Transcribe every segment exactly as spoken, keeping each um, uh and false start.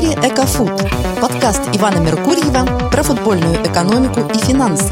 эфире «Экофуд» – подкаст Ивана Меркурьева про футбольную экономику и финансы.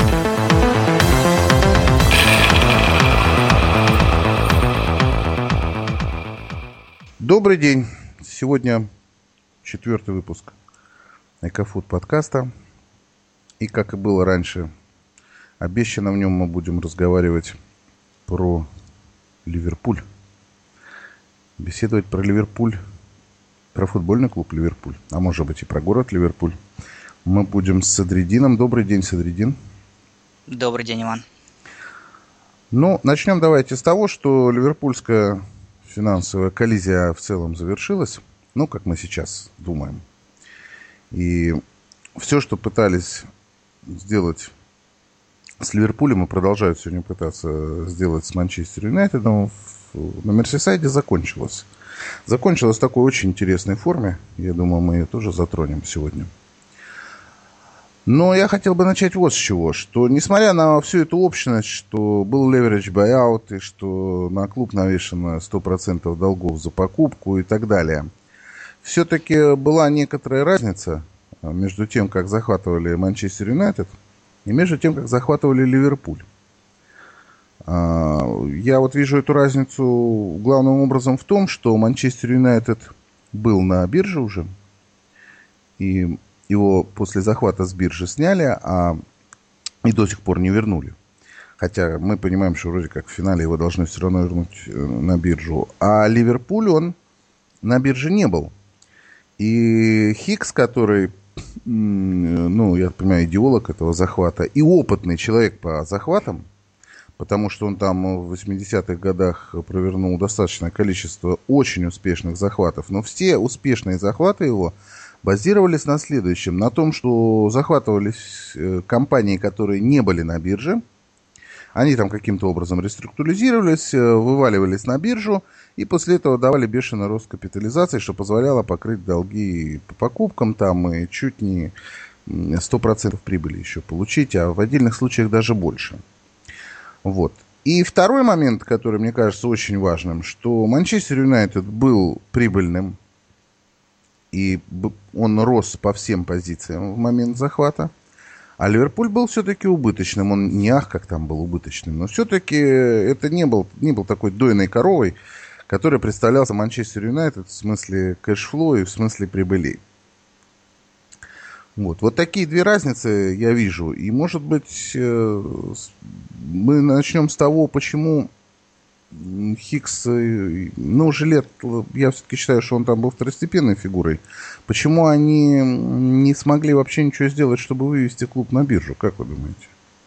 Добрый день! Сегодня четвертый выпуск «Экофуд» подкаста. И, как и было раньше обещано, в нем мы будем разговаривать про Ливерпуль. Беседовать про Ливерпуль, про футбольный клуб Ливерпуль, а может быть и про город Ливерпуль, мы будем с Садридином. Добрый день, Садридин. Добрый день, Иван. Ну, начнем давайте с того, что ливерпульская финансовая коллизия в целом завершилась. Ну, как мы сейчас думаем. И все, что пытались сделать с Ливерпулем и продолжают сегодня пытаться сделать с Манчестер Юнайтедом, на Мерсисайде закончилось. Закончилось в такой очень интересной форме. Я думаю, мы ее тоже затронем сегодня. Но я хотел бы начать вот с чего. Что, несмотря на всю эту общность, что был leverage buyout, и что на клуб навешено сто процентов долгов за покупку и так далее, все-таки была некоторая разница между тем, как захватывали Манчестер Юнайтед, и между тем, как захватывали Ливерпуль. Я вот вижу эту разницу главным образом в том, что Манчестер Юнайтед был на бирже уже, и его после захвата с биржи сняли, а и до сих пор не вернули. Хотя мы понимаем, что вроде как в финале его должны все равно вернуть на биржу. А Ливерпуль, он на бирже не был. И Хикс, который, ну, я понимаю, идеолог этого захвата, и опытный человек по захватам, потому что он там в восьмидесятых годах провернул достаточное количество очень успешных захватов. Но все успешные захваты его базировались на следующем. На том, что захватывались компании, которые не были на бирже. Они там каким-то образом реструктуризировались, вываливались на биржу. И после этого давали бешеный рост капитализации, что позволяло покрыть долги по покупкам там и чуть не сто процентов прибыли еще получить, а в отдельных случаях даже больше. Вот. И второй момент, который мне кажется очень важным, что Манчестер Юнайтед был прибыльным, и он рос по всем позициям в момент захвата, а Ливерпуль был все-таки убыточным. Он не ах, как там был убыточным, но все-таки это не был, не был такой дойной коровой, который представлялся Манчестер Юнайтед в смысле кэшфлоу и в смысле прибылей. Вот. Вот такие две разницы я вижу. И, может быть, мы начнем с того, почему Хикс, ну, уже лет, я все-таки считаю, что он там был второстепенной фигурой. Почему они не смогли вообще ничего сделать, чтобы вывести клуб на биржу? Как вы думаете?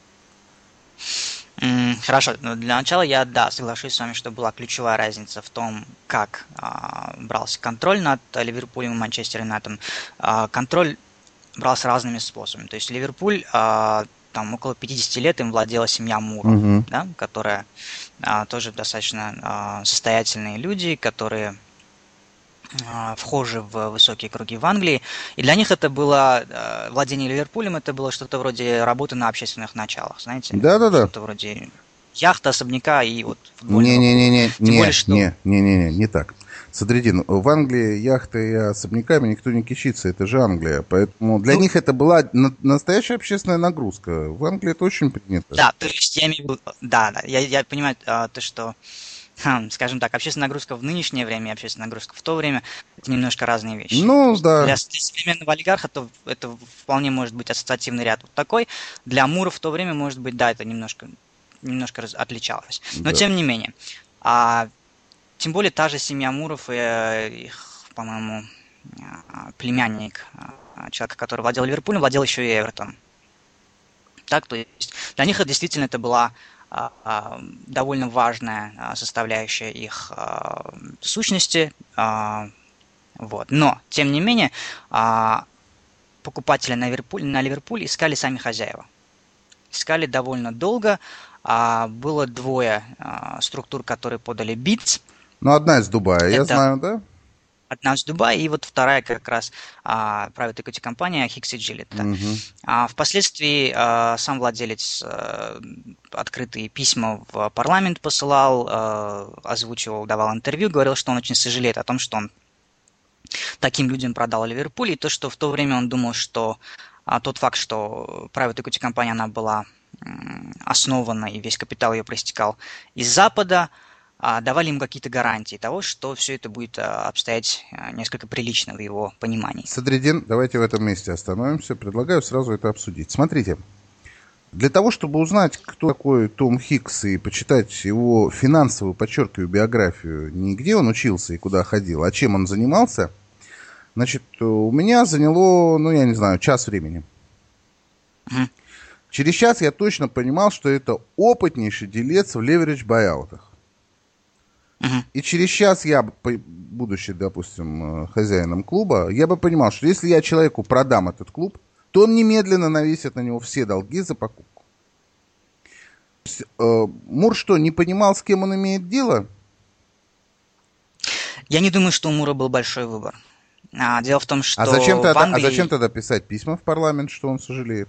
Хорошо. Для начала я, да, соглашусь с вами, что была ключевая разница в том, как а, брался контроль над Ливерпулем и Манчестер Юнайтедом. А, контроль брался разными способами. То есть Ливерпуль, а, там около пятьдесят лет им владела семья Муров, uh-huh. да, которая а, тоже достаточно а, состоятельные люди, которые а, вхожи в высокие круги в Англии. И для них это было, а, владение Ливерпулем, это было что-то вроде работы на общественных началах, знаете? Да-да-да. Что-то вроде яхты, особняка и вот футбольного клуба. Не-не-не, Тем не, более, что... не, не, не, не, не так. Садридин, в Англии яхты и особняками никто не кичится, это же Англия. Поэтому для ну, них это была на- настоящая общественная нагрузка. В Англии это очень принято. Да, то есть я имею в виду, да, да, я, я понимаю а, то, что, хм, скажем так, общественная нагрузка в нынешнее время и общественная нагрузка в то время это немножко разные вещи. Ну, да. Для, для современного олигарха то это вполне может быть ассоциативный ряд вот такой. Для Муров в то время, может быть, да, это немножко, немножко раз, отличалось. Но да. Тем не менее. А, Тем более та же семья Муров и их, по-моему, племянник человека, который владел Ливерпулем, владел еще и Эвертоном. Так, то есть для них это действительно это была а, а, довольно важная а, составляющая их а, сущности. А, вот. Но, тем не менее, а, покупатели на Ливерпуль, на Ливерпуль искали сами хозяева. Искали довольно долго. А, было двое а, структур, которые подали бидс. Ну, одна из Дубая, это... я знаю, да? Одна из Дубая, и вот вторая как раз а, private equity компания Hicks и Gillett. Угу. А, впоследствии а, сам владелец а, открытые письма в парламент посылал, а, озвучивал, давал интервью, говорил, что он очень сожалеет о том, что он таким людям продал Ливерпуль, и то, что в то время он думал, что а, тот факт, что private equity компания, она была м, основана, и весь капитал ее проистекал из Запада, а, давали ему какие-то гарантии того, что все это будет а, обстоять а, несколько прилично в его понимании. Садриддин, давайте в этом месте остановимся. Предлагаю сразу это обсудить. Смотрите, для того, чтобы узнать, кто такой Том Хикс, и почитать его финансовую, подчеркиваю, биографию, не где он учился и куда ходил, а чем он занимался, значит, у меня заняло, ну, я не знаю, час времени. Мгм. Через час я точно понимал, что это опытнейший делец в леверидж-байаутах. Мгм. И через час я, по- будучи, допустим, э, хозяином клуба, я бы понимал, что если я человеку продам этот клуб, то он немедленно навесит на него все долги за покупку. То есть, э, Мур что, не понимал, с кем он имеет дело? Я не думаю, что у Мура был большой выбор. А, дело в том, что А зачем, в тогда, а Англии... зачем тогда писать письма в парламент, что он сожалеет?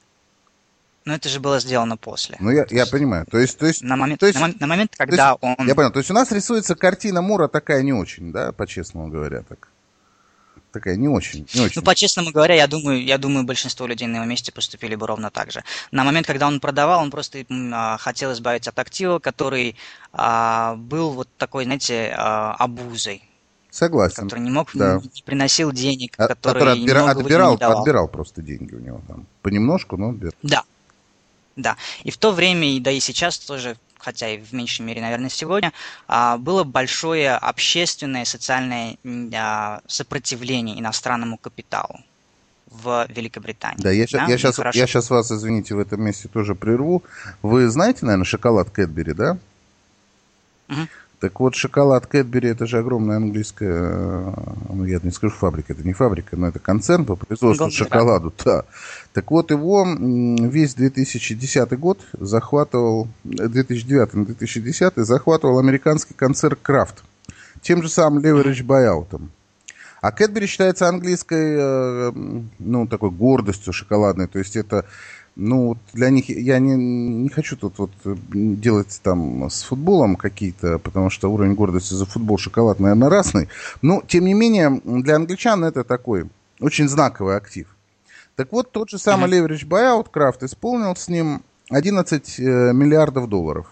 Ну, это же было сделано после. Ну, я, То я есть понимаю. То есть, то есть, на момент, то есть, на, мом- на момент, то есть, когда он... я понял. То есть у нас рисуется картина Мура такая не очень, да, по-честному говоря, так. Такая не очень, не очень. Ну, по-честному говоря, я думаю, я думаю, большинство людей на его месте поступили бы ровно так же. На момент, когда он продавал, он просто м, а, хотел избавиться от актива, который а, был вот такой, знаете, а, обузой, Согласен. который не мог, Да. не приносил денег, А- который, который отбира- немного выгоды отбирал, не давал. отбирал просто деньги у него там. Понемножку, но отбирал. Да, да. И в то время, и да и сейчас тоже, хотя и в меньшей мере, наверное, сегодня, а, было большое общественное, социальное м, а, сопротивление иностранному капиталу в Великобритании. Да, я, ща- Да, я, и сейчас, хорошо. я сейчас вас, извините, в этом месте тоже прерву. Вы знаете, наверное, шоколад Кэтбери, да? Мгм. Так вот, шоколад Кэтбери, это же огромная английская, э, ну, я не скажу фабрика, это не фабрика, но это концерн по производству Конгломерат. шоколаду, да. Так вот, его м, весь две тысячи десятый год захватывал, две тысячи девятый - две тысячи десятый захватывал американский концерн Крафт, тем же самым leverage buyout. А Кэтбери считается английской, э, ну, такой гордостью шоколадной, то есть это, ну, вот для них, я не, не хочу тут вот делать там с футболом какие-то, потому что уровень гордости за футбол, шоколад, наверное, разный, но, тем не менее, для англичан это такой очень знаковый актив. Так вот, тот же самый leverage buyout Крафт исполнил с ним одиннадцать э, миллиардов долларов.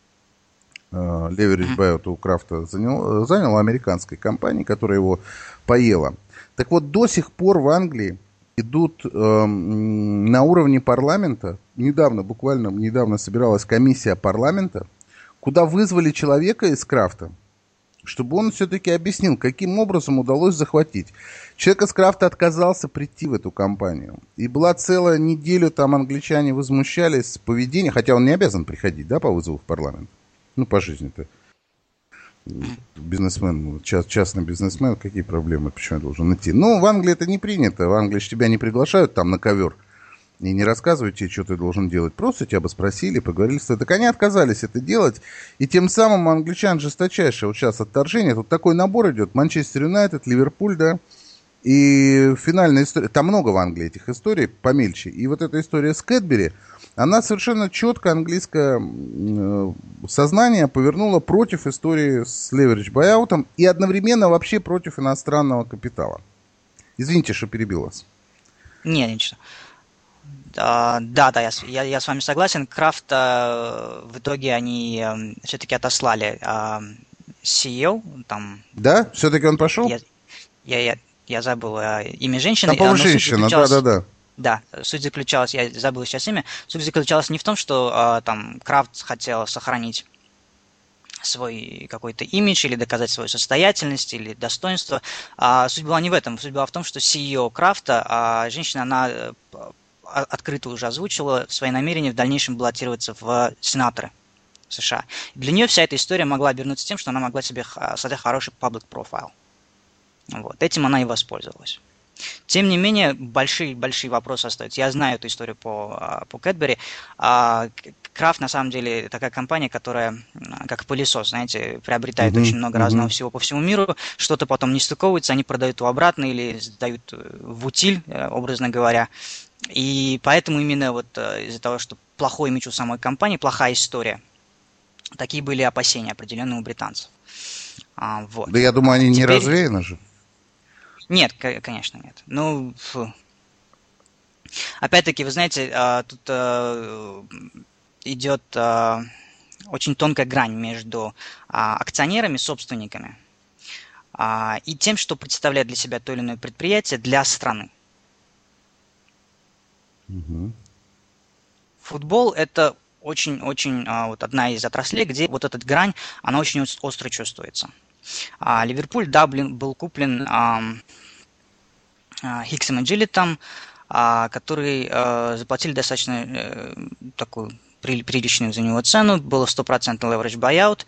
Leverage buyout у Крафта занял, занял американской компании, которая его поела. Так вот, до сих пор в Англии идут э, на уровне парламента, недавно, буквально недавно собиралась комиссия парламента, куда вызвали человека из Крафта, чтобы он все-таки объяснил, каким образом удалось захватить. Человек из Крафта отказался прийти в эту компанию. И была целая неделю, там англичане возмущались поведением, хотя он не обязан приходить, да, по вызову в парламент. Ну, по жизни-то. Бизнесмен, част, частный бизнесмен, какие проблемы, почему я должен идти? Ну, в Англии это не принято. В Англии ж тебя не приглашают там на ковер и не рассказывают тебе, что ты должен делать. Просто тебя бы спросили, поговорили с тобой. Так они отказались это делать. И тем самым у англичан жесточайшее вот сейчас отторжение. Тут такой набор идет. Манчестер Юнайтед, Ливерпуль, да. И финальная история. Там много в Англии этих историй, помельче. И вот эта история с Кэтбери, она совершенно четко английское э, сознание повернула против истории с leverage buyout и одновременно вообще против иностранного капитала. Извините, что перебил вас. Не, ничего. Да, да, да, я, с- я, я с вами согласен. Крафт э, в итоге они э, все-таки отослали э, си и о, там, Да? Все-таки он пошел? я, я, я, я забыл э, имя женщины. Там, по-моему, э, но суть женщина, заключалась- да-да-да. Да, суть заключалась, я забыл сейчас имя, суть заключалась не в том, что а, там Крафт хотел сохранить свой какой-то имидж или доказать свою состоятельность или достоинство. А суть была не в этом. Суть была в том, что си и о Крафта, а женщина, она э, а- открыто уже озвучила свои намерения в дальнейшем баллотироваться в сенаторы США. Для нее вся эта история могла обернуться тем, что она могла себе х- создать хороший public profile. Вот. Этим она и воспользовалась. Тем не менее, большие, большие вопросы остаются. Я знаю эту историю по, а, по Кэтбери. А, К- Крафт, на самом деле, такая компания, которая, м, как пылесос, знаете, приобретает Мгм, очень много мгм. разного всего по всему миру. Что-то потом не стыковывается, они продают его обратно или сдают э, в утиль, э, образно говоря. И поэтому именно вот э, из-за того, что плохой имидж у самой компании, плохая история, такие были опасения определенные у британцев. А, вот. Да я думаю, они не Теперь- развеяны же. Нет, конечно, нет. Ну, фу. Опять-таки, вы знаете, тут идет очень тонкая грань между акционерами, собственниками и тем, что представляет для себя то или иное предприятие для страны. Угу. Футбол – это очень-очень вот одна из отраслей, где вот эта грань, она очень остро чувствуется. Ливерпуль, да, блин, был куплен Хиксом и Джилетом, которые заплатили достаточно такую приличную за него цену, было сто процентов leverage buyout.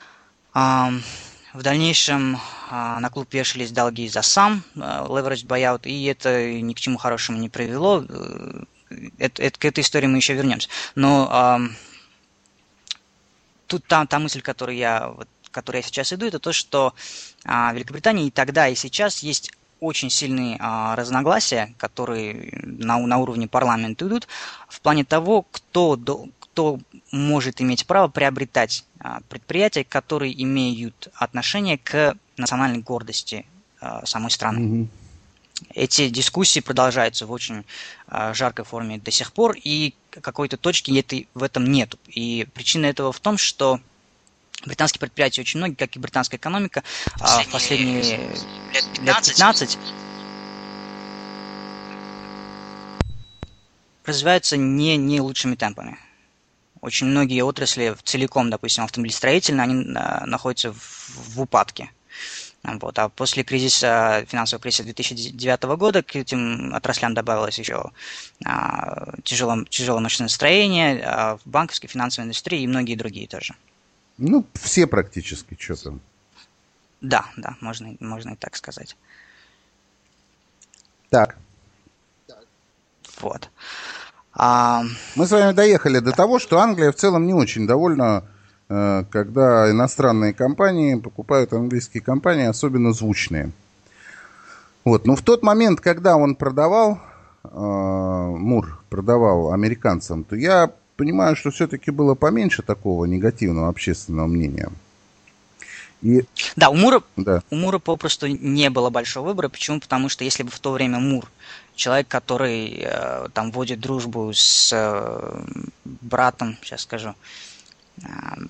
В дальнейшем на клуб вешались долги за сам leverage buyout, и это ни к чему хорошему не привело. Это, это, к этой истории мы еще вернемся. Но тут та, та мысль, которую я, вот, к которой я сейчас иду, это то, что в Великобритании и тогда, и сейчас есть очень сильные а, разногласия, которые на, на уровне парламента идут, в плане того, кто, до, кто может иметь право приобретать а, предприятия, которые имеют отношение к национальной гордости а, самой страны. Mm-hmm. Эти дискуссии продолжаются в очень а, жаркой форме до сих пор, и какой-то точки этой, в этом нету. И причина этого в том, что британские предприятия очень многие, как и британская экономика, последние, в последние лет пятнадцать, лет пятнадцать развиваются не, не лучшими темпами. Очень многие отрасли целиком, допустим, автомобилестроительные, они находятся в, в упадке. Вот. А после кризиса, финансового кризиса две тысячи девятого года к этим отраслям добавилось еще а, тяжелое, тяжелое машиностроение, а, банковская, финансовая индустрия и многие другие тоже. Ну, все практически, что там. Да, да, можно, можно и так сказать. Так. Вот. А... Мы с вами доехали до того, что Англия в целом не очень довольна, э, когда иностранные компании покупают английские компании, особенно звучные. Вот. Но в тот момент, когда он продавал, э, Мур продавал американцам, то я понимаю, что все-таки было поменьше такого негативного общественного мнения. И... Да, у Мура, да. у Мура попросту не было большого выбора. Почему? Потому что если бы в то время Мур, человек, который э, там вводит дружбу с э, братом, сейчас скажу, э,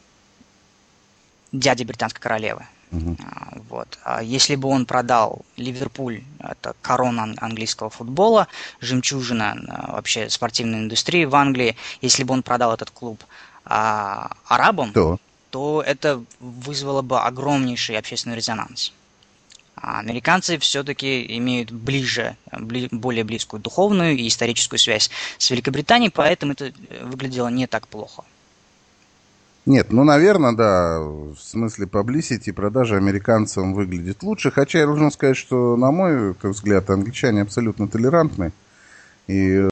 дядей британской королевы, угу. э, вот, а если бы он продал Ливерпуль, это корона английского футбола, жемчужина э, вообще спортивной индустрии в Англии, если бы он продал этот клуб э, арабам, то. то это вызвало бы огромнейший общественный резонанс. А американцы все-таки имеют ближе, бли, более близкую духовную и историческую связь с Великобританией, поэтому это выглядело не так плохо. Нет, ну, наверное, да, в смысле publicity продажа американцам выглядит лучше, хотя я должен сказать, что, на мой взгляд, англичане абсолютно толерантны, и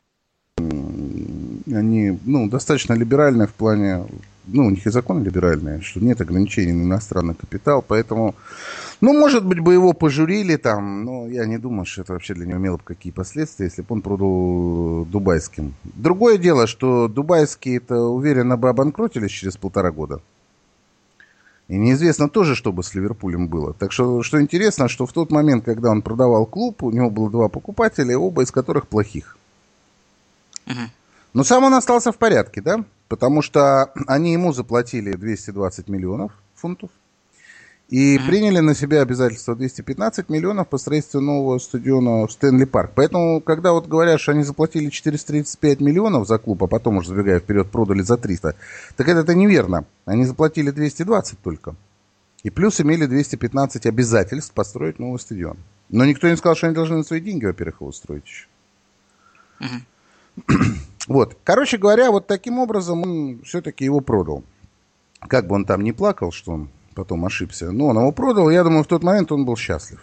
они, ну, достаточно либеральны в плане, ну, у них и законы либеральные, что нет ограничений на иностранный капитал, поэтому, ну, может быть, бы его пожурили там, но я не думаю, что это вообще для него имело бы какие последствия, если бы он продал дубайским. Другое дело, что дубайские-то уверенно бы обанкротились через полтора года. И неизвестно тоже, что бы с Ливерпулем было. Так что, что интересно, что в тот момент, когда он продавал клуб, у него было два покупателя, оба из которых плохих. Uh-huh. Но сам он остался в порядке, да? Потому что они ему заплатили двести двадцать миллионов фунтов и mm-hmm. приняли на себя обязательство двести пятнадцать миллионов по строительству нового стадиона в Стэнли Парк. Поэтому, когда вот говорят, что они заплатили четыреста тридцать пять миллионов за клуб, а потом уже, забегая вперед, продали за триста, так это-то неверно. Они заплатили двести двадцать только. И плюс имели двести пятнадцать обязательств построить новый стадион. Но никто не сказал, что они должны на свои деньги, во-первых, его строить еще. Mm-hmm. Вот, короче говоря, вот таким образом он все-таки его продал. Как бы он там ни плакал, что он потом ошибся, но он его продал, я думаю, в тот момент он был счастлив.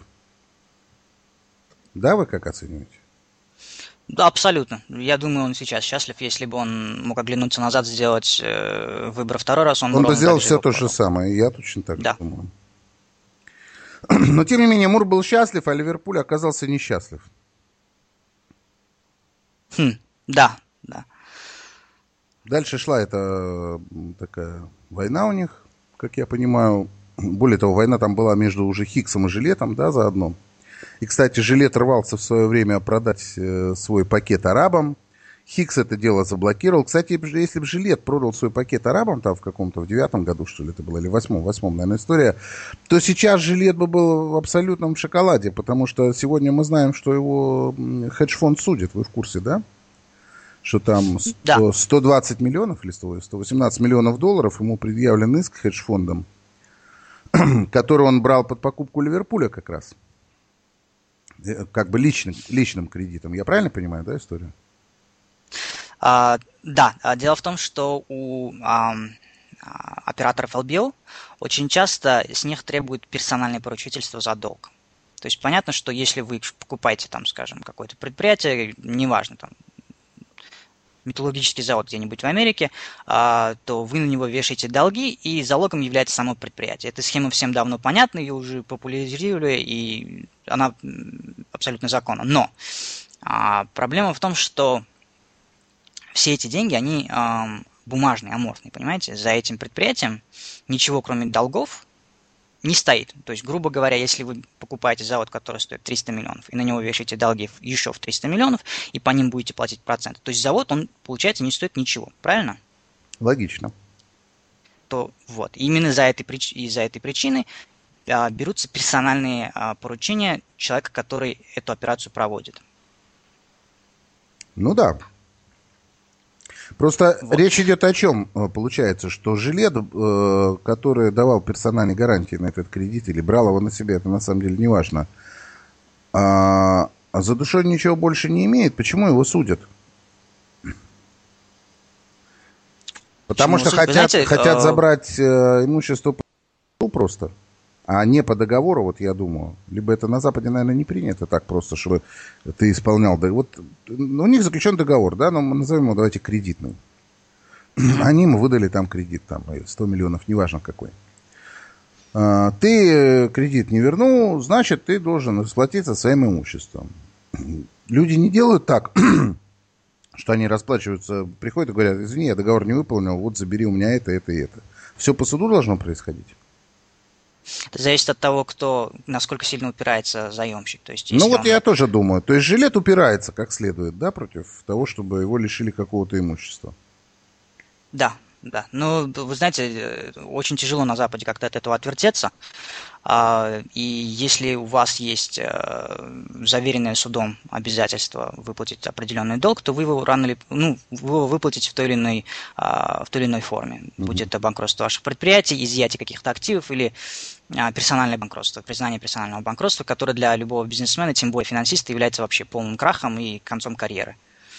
Да, вы как оцениваете? Да, абсолютно. Я думаю, он сейчас счастлив. Если бы он мог оглянуться назад, сделать э, выбор второй раз, он, он бы сделал все то продал. же самое, я точно так да. думаю. Но, тем не менее, Мур был счастлив, а Ливерпуль оказался несчастлив. Хм, да. Да. Дальше шла эта такая война у них, как я понимаю. Более того, война там была между уже Хиксом и Жилетом, да, заодно. И, кстати, Жилет рвался в свое время продать свой пакет арабам. Хикс это дело заблокировал. Кстати, если бы Жилет продал свой пакет арабам, там в каком-то, в девятом году, что ли, это было, или в восьмом, восьмом, наверное, история, то сейчас Жилет бы был в абсолютном шоколаде, потому что сегодня мы знаем, что его хедж-фонд судит, вы в курсе, да? Что там сто, да. сто двадцать миллионов или сто восемнадцать миллионов долларов ему предъявлен иск хедж-фондом, который он брал под покупку Ливерпуля как раз. Как бы личным, личным кредитом. Я правильно понимаю, да, историю? А, да, дело в том, что у а, операторов эл би о очень часто с них требуют персональное поручительство за долг. То есть понятно, что если вы покупаете, там, скажем, какое-то предприятие, неважно, там, металлургический завод где-нибудь в Америке, а, то вы на него вешаете долги, и залогом является само предприятие. Эта схема всем давно понятна, ее уже популяризировали, и она абсолютно законна. Но а, проблема в том, что все эти деньги, они э, бумажные, аморфные, понимаете? За этим предприятием ничего, кроме долгов, не стоит. То есть, грубо говоря, если вы покупаете завод, который стоит триста миллионов, и на него вешаете долги еще в триста миллионов, и по ним будете платить проценты, то есть завод, он, получается, не стоит ничего, правильно? Логично. То вот, именно за этой, из-за этой причины э, берутся персональные э, поручения человека, который эту операцию проводит. Ну да. Просто вот. Речь идет о чем? Получается, что Жилет, который давал персональные гарантии на этот кредит или брал его на себя, это на самом деле не важно, а за душой ничего больше не имеет. Почему его судят? Потому Почему? что хотят, знаете, хотят забрать имущество просто, а не по договору, вот я думаю. Либо это на Западе, наверное, не принято так просто, чтобы ты исполнял. Вот, ну, у них заключен договор, да, но мы назовем его, давайте, кредитный. Они ему выдали там кредит, там, сто миллионов, неважно какой. Ты кредит не вернул, значит, ты должен расплатиться своим имуществом. Люди не делают так, что они расплачиваются, приходят и говорят: извини, я договор не выполнил, вот забери у меня это, это и это. Все по суду должно происходить. Это зависит от того, кто, насколько сильно упирается заемщик. То есть, ну вот он... я тоже думаю. То есть Жилет упирается как следует, да, против того, чтобы его лишили какого-то имущества. Да, да. Но, вы знаете, очень тяжело на Западе как-то от этого отвертеться. И если у вас есть заверенное судом обязательство выплатить определенный долг, то вы его рано или ну, вы его выплатите в той или иной, в той или иной форме. Mm-hmm. Будь это банкротство ваших предприятий, изъятие каких-то активов или персональное банкротство, признание персонального банкротства, которое для любого бизнесмена, тем более финансиста, является вообще полным крахом и концом карьеры.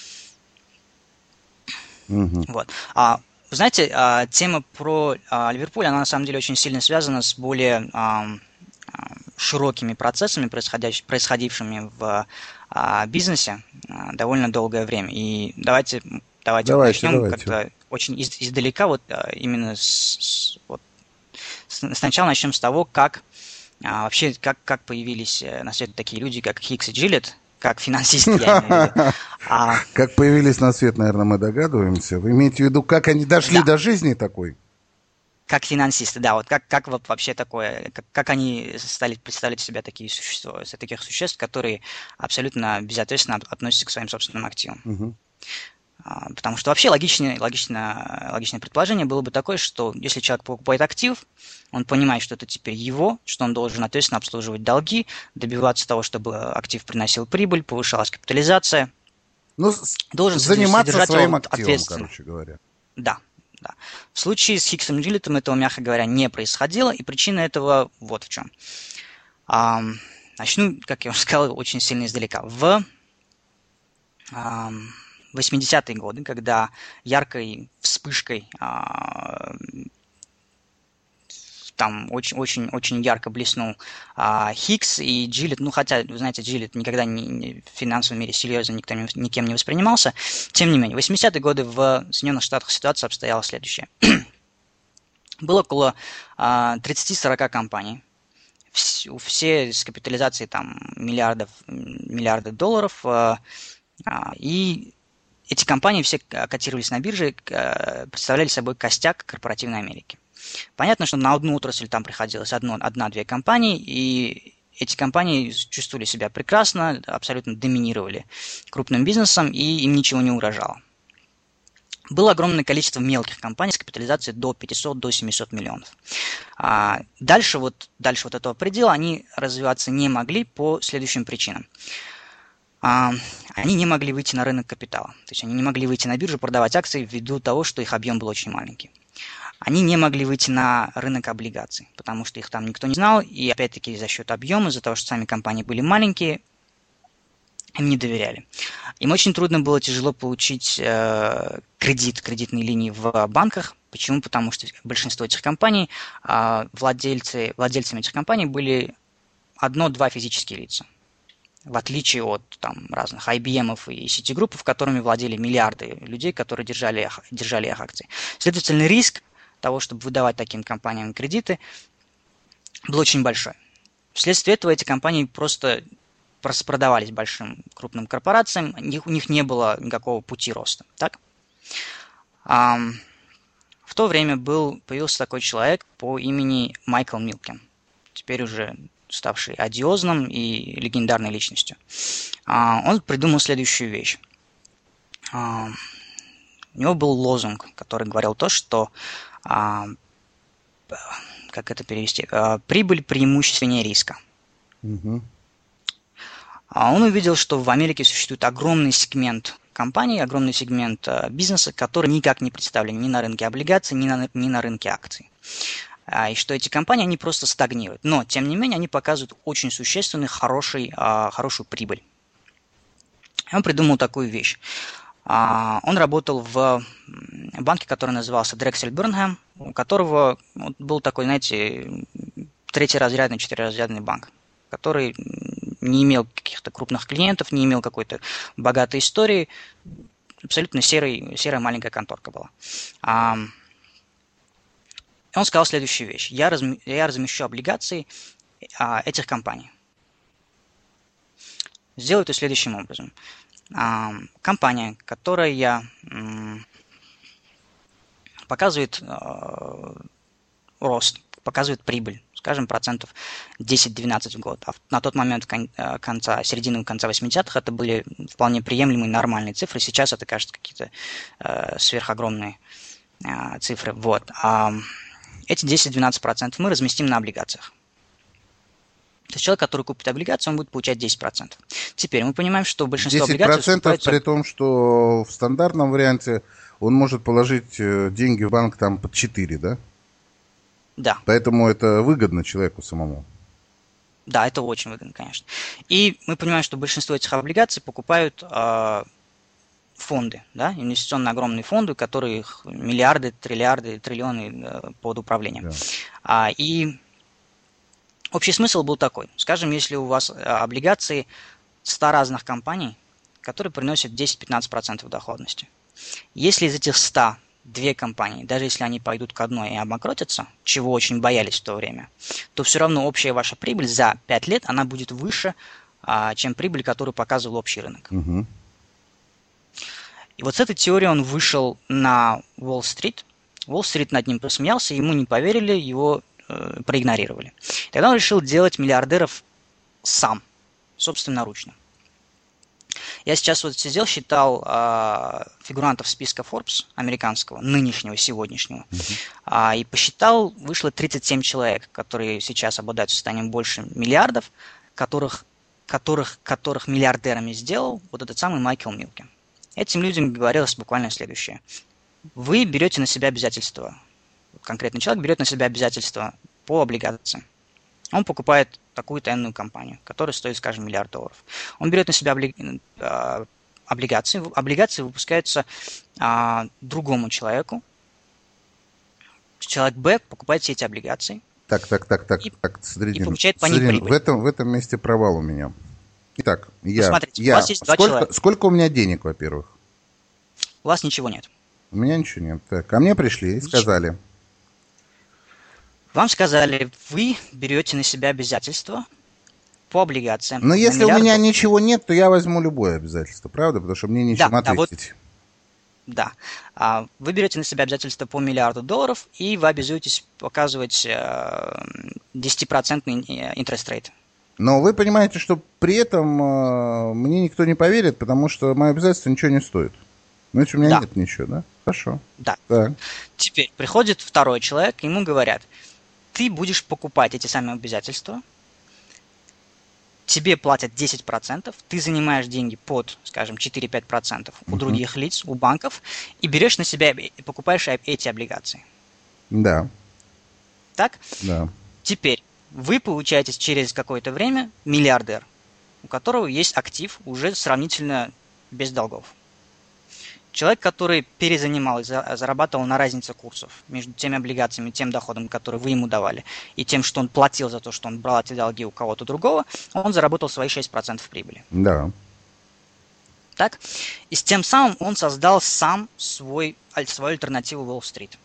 Mm-hmm. Вот. А вы знаете, тема про Ливерпуль, она на самом деле очень сильно связана с более широкими процессами, происходившими в бизнесе довольно долгое время. И давайте, давайте, давайте начнем давайте. как-то очень из, издалека, вот именно с, с, вот, сначала начнем с того, как вообще как, как появились на свет такие люди, как Хикс и Джилет, как финансисты, я имею в виду. А... Как появились на свет, наверное, мы догадываемся. Вы имеете в виду, как они дошли да. до жизни такой? Как финансисты, да. Вот как, как вообще такое, как, как они стали представлять себя такие существа, таких существ, которые абсолютно безответственно относятся к своим собственным активам. Угу. А, потому что вообще логичное, логичное, логичное предположение было бы такое, что если человек покупает актив, он понимает, что это теперь его, что он должен ответственно обслуживать долги, добиваться того, чтобы актив приносил прибыль, повышалась капитализация. Ну, должен заниматься своим активом, короче говоря. Да, да. В случае с Хиксом и Джилетом этого, мягко говоря, не происходило, и причина этого вот в чем. А, начну, как я уже сказал, очень сильно издалека. В а, восьмидесятые годы, когда яркой вспышкой а, там очень, очень, очень ярко блеснул а, Хикс и Джилет, ну хотя, вы знаете, Джилет никогда не, не, в финансовом мире серьезно никто, никем не воспринимался, тем не менее, в восьмидесятые годы в Соединенных Штатах ситуация обстояла следующая. Было около а, тридцать-сорок компаний, все, все с капитализацией там миллиардов, миллиарды долларов, а, а, и эти компании все котировались на бирже, представляли собой костяк корпоративной Америки. Понятно, что на одну отрасль там приходилось одно, одна-две компании, и эти компании чувствовали себя прекрасно, абсолютно доминировали крупным бизнесом, и им ничего не угрожало. Было огромное количество мелких компаний с капитализацией до пятисот, до семисот миллионов. А дальше, вот, дальше вот этого предела они развиваться не могли по следующим причинам. А, они не могли выйти на рынок капитала. То есть они не могли выйти на биржу, продавать акции ввиду того, что их объем был очень маленький. Они не могли выйти на рынок облигаций, потому что их там никто не знал, и опять-таки за счет объема, из-за того, что сами компании были маленькие, им не доверяли. Им очень трудно было, тяжело получить э, кредит, кредитные линии в банках. Почему? Потому что большинство этих компаний, э, владельцы, владельцами этих компаний были одно-два физические лица. В отличие от там, разных ай би эм и Citigroup, которыми владели миллиарды людей, которые держали, держали их акции. Следовательно, риск того, чтобы выдавать таким компаниям кредиты, был очень большой. Вследствие этого эти компании просто продавались большим крупным корпорациям, у них, у них не было никакого пути роста. Так? А, в то время был, появился такой человек по имени Майкл Милкен, теперь уже ставший одиозным и легендарной личностью. А, он придумал следующую вещь. А, у него был лозунг, который говорил то, что а, как это перевести? А, прибыль преимущественнее риска. Угу. Он увидел, что в Америке существует огромный сегмент компаний, огромный сегмент бизнеса, который никак не представлен ни на рынке облигаций, ни на, ни на рынке акций. И что эти компании, они просто стагнируют. Но, тем не менее, они показывают очень существенную, хороший, хорошую прибыль. И он придумал такую вещь. Он работал в банке, который назывался Drexel Burnham, у которого был такой, знаете, третьеразрядный, четыреразрядный банк, который не имел каких-то крупных клиентов, не имел какой-то богатой истории. Абсолютно серый, серая маленькая конторка была. А, он сказал следующую вещь. Я, разм, я размещу облигации а, этих компаний. Сделаю это следующим образом. А, компания, которая м, показывает а, рост, показывает прибыль, скажем, процентов десять-двенадцать в год. А на тот момент конца, середины конца восьмидесятых это были вполне приемлемые, нормальные цифры. Сейчас это, кажется, какие-то э, сверхогромные э, цифры. Вот. А эти десять-двенадцать процентов мы разместим на облигациях. То есть человек, который купит облигацию, он будет получать десять процентов. Теперь мы понимаем, что большинство облигаций... десять процентов при том, что в стандартном варианте он может положить деньги в банк там под четыре, да? Да. Поэтому это выгодно человеку самому. Да, это очень выгодно, конечно. И мы понимаем, что большинство этих облигаций покупают э, фонды, да, инвестиционные огромные фонды, у которых миллиарды, триллиарды, триллионы э, под управлением. Да. А, и общий смысл был такой. Скажем, если у вас облигации ста разных компаний, которые приносят десять-пятнадцать процентов доходности. Если из этих ста две компании, даже если они пойдут к одной и обанкротятся, чего очень боялись в то время, то все равно общая ваша прибыль за пять лет, она будет выше, а, чем прибыль, которую показывал общий рынок. Угу. И вот с этой теорией он вышел на Уолл-стрит. Уолл-стрит над ним посмеялся, ему не поверили, его э, проигнорировали. Тогда он решил делать миллиардеров сам, собственноручно. Я сейчас вот сидел, считал э, фигурантов списка Forbes американского, нынешнего, сегодняшнего, uh-huh. э, и посчитал, вышло тридцать семь человек, которые сейчас обладают состоянием больше миллиардов, которых, которых, которых миллиардерами сделал вот этот самый Майкл Милкен. Этим людям говорилось буквально следующее. Вы берете на себя обязательства, конкретный человек берет на себя обязательства по облигациям. Он покупает такую-то энную компанию, которая стоит, скажем, миллиард долларов. Он берет на себя обли... облигации. Облигации выпускаются а, другому человеку. Человек Б покупает все эти облигации. Так, так, так, так, и, так, Средин, и получает по ним Средин, прибыль. В этом, в этом месте провал у меня. Итак, я... Ну, смотрите, я... у вас есть два сколько, человека. Сколько у меня денег, во-первых? У вас ничего нет. У меня ничего нет. Так, ко мне пришли и ничего. сказали... Вам сказали, вы берете на себя обязательства по облигациям. Но если у меня ничего нет, то я возьму любое обязательство, правда? Потому что мне нечем да, ответить. Да, вот, да. Вы берете на себя обязательства по миллиарду долларов, и вы обязуетесь показывать десятипроцентный interest rate. Но вы понимаете, что при этом э, мне никто не поверит, потому что мои обязательства ничего не стоят. Ну, если у меня Да. нет ничего, да? Хорошо. Да. Так. Теперь приходит второй человек, ему говорят, ты будешь покупать эти самые обязательства, тебе платят десять процентов, ты занимаешь деньги под, скажем, четыре-пять процентов у Мгм. других лиц, у банков, и берешь на себя и покупаешь эти облигации. Да, Так? да. Теперь вы получаетесь через какое-то время миллиардер, у которого есть актив уже сравнительно без долгов. Человек, который перезанимал и зарабатывал на разнице курсов между теми облигациями, тем доходом, который вы ему давали, и тем, что он платил за то, что он брал эти долги у кого-то другого, он заработал свои шесть процентов прибыли. Да. Так? И с тем самым он создал сам свой, свою альтернативу Уолл-стрит.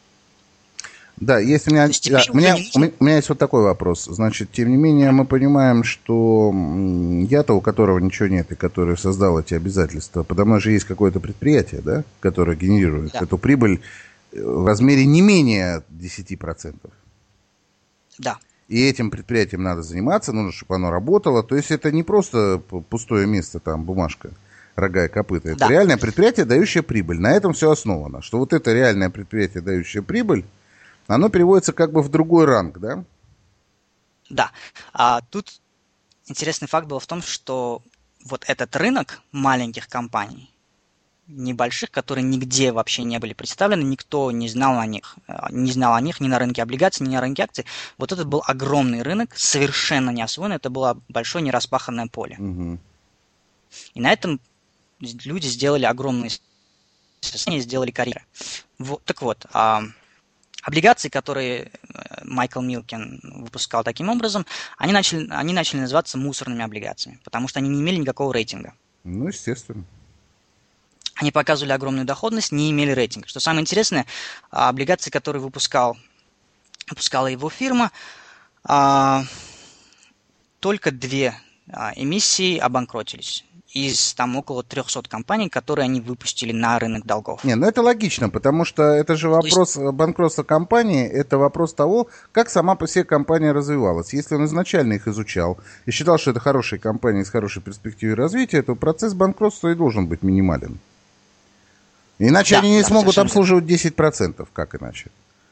Да, есть у меня, есть теперь да, у, меня, уже не нужно- у меня есть вот такой вопрос. Значит, тем не менее, мы понимаем, что м, я-то, у которого ничего нет, и который создал эти обязательства, подо мной же есть какое-то предприятие, да, которое генерирует Да. эту прибыль э, в размере не менее десять процентов. Да, И этим предприятием надо заниматься, нужно, чтобы оно работало. То есть это не просто п- пустое место, там, бумажка, рога и копыта. Это Да. реальное предприятие, дающее прибыль. На этом все основано. Что вот это реальное предприятие, дающее прибыль, оно переводится как бы в другой ранг, да? да. А тут интересный факт был в том, что вот этот рынок маленьких компаний, небольших, которые нигде вообще не были представлены, никто не знал о них, э, не знал о них ни на рынке облигаций, ни на рынке акций. Вот этот был огромный рынок, совершенно не освоен, это было большое нераспаханное поле. Мгм. И на этом люди сделали огромные состояния, сделали карьеры. Вот, так вот, а, облигации, которые э, Майкл Милкин выпускал таким образом, они начали, они начали называться мусорными облигациями, потому что они не имели никакого рейтинга. Ну, естественно. Они показывали огромную доходность, не имели рейтинга. Что самое интересное, а, облигации, которые выпускал, выпускала его фирма, а, только две а, эмиссии обанкротились из там около трехсот компаний, которые они выпустили на рынок долгов. Не, ну это логично, потому что это же вопрос банкротства компании, это вопрос того, как сама по себе компания развивалась. Если он изначально их изучал и считал, что это хорошие компании с хорошей перспективой развития, то процесс банкротства и должен быть минимален. Иначе Да, они не да, смогут совершенно обслуживать десять процентов, как иначе.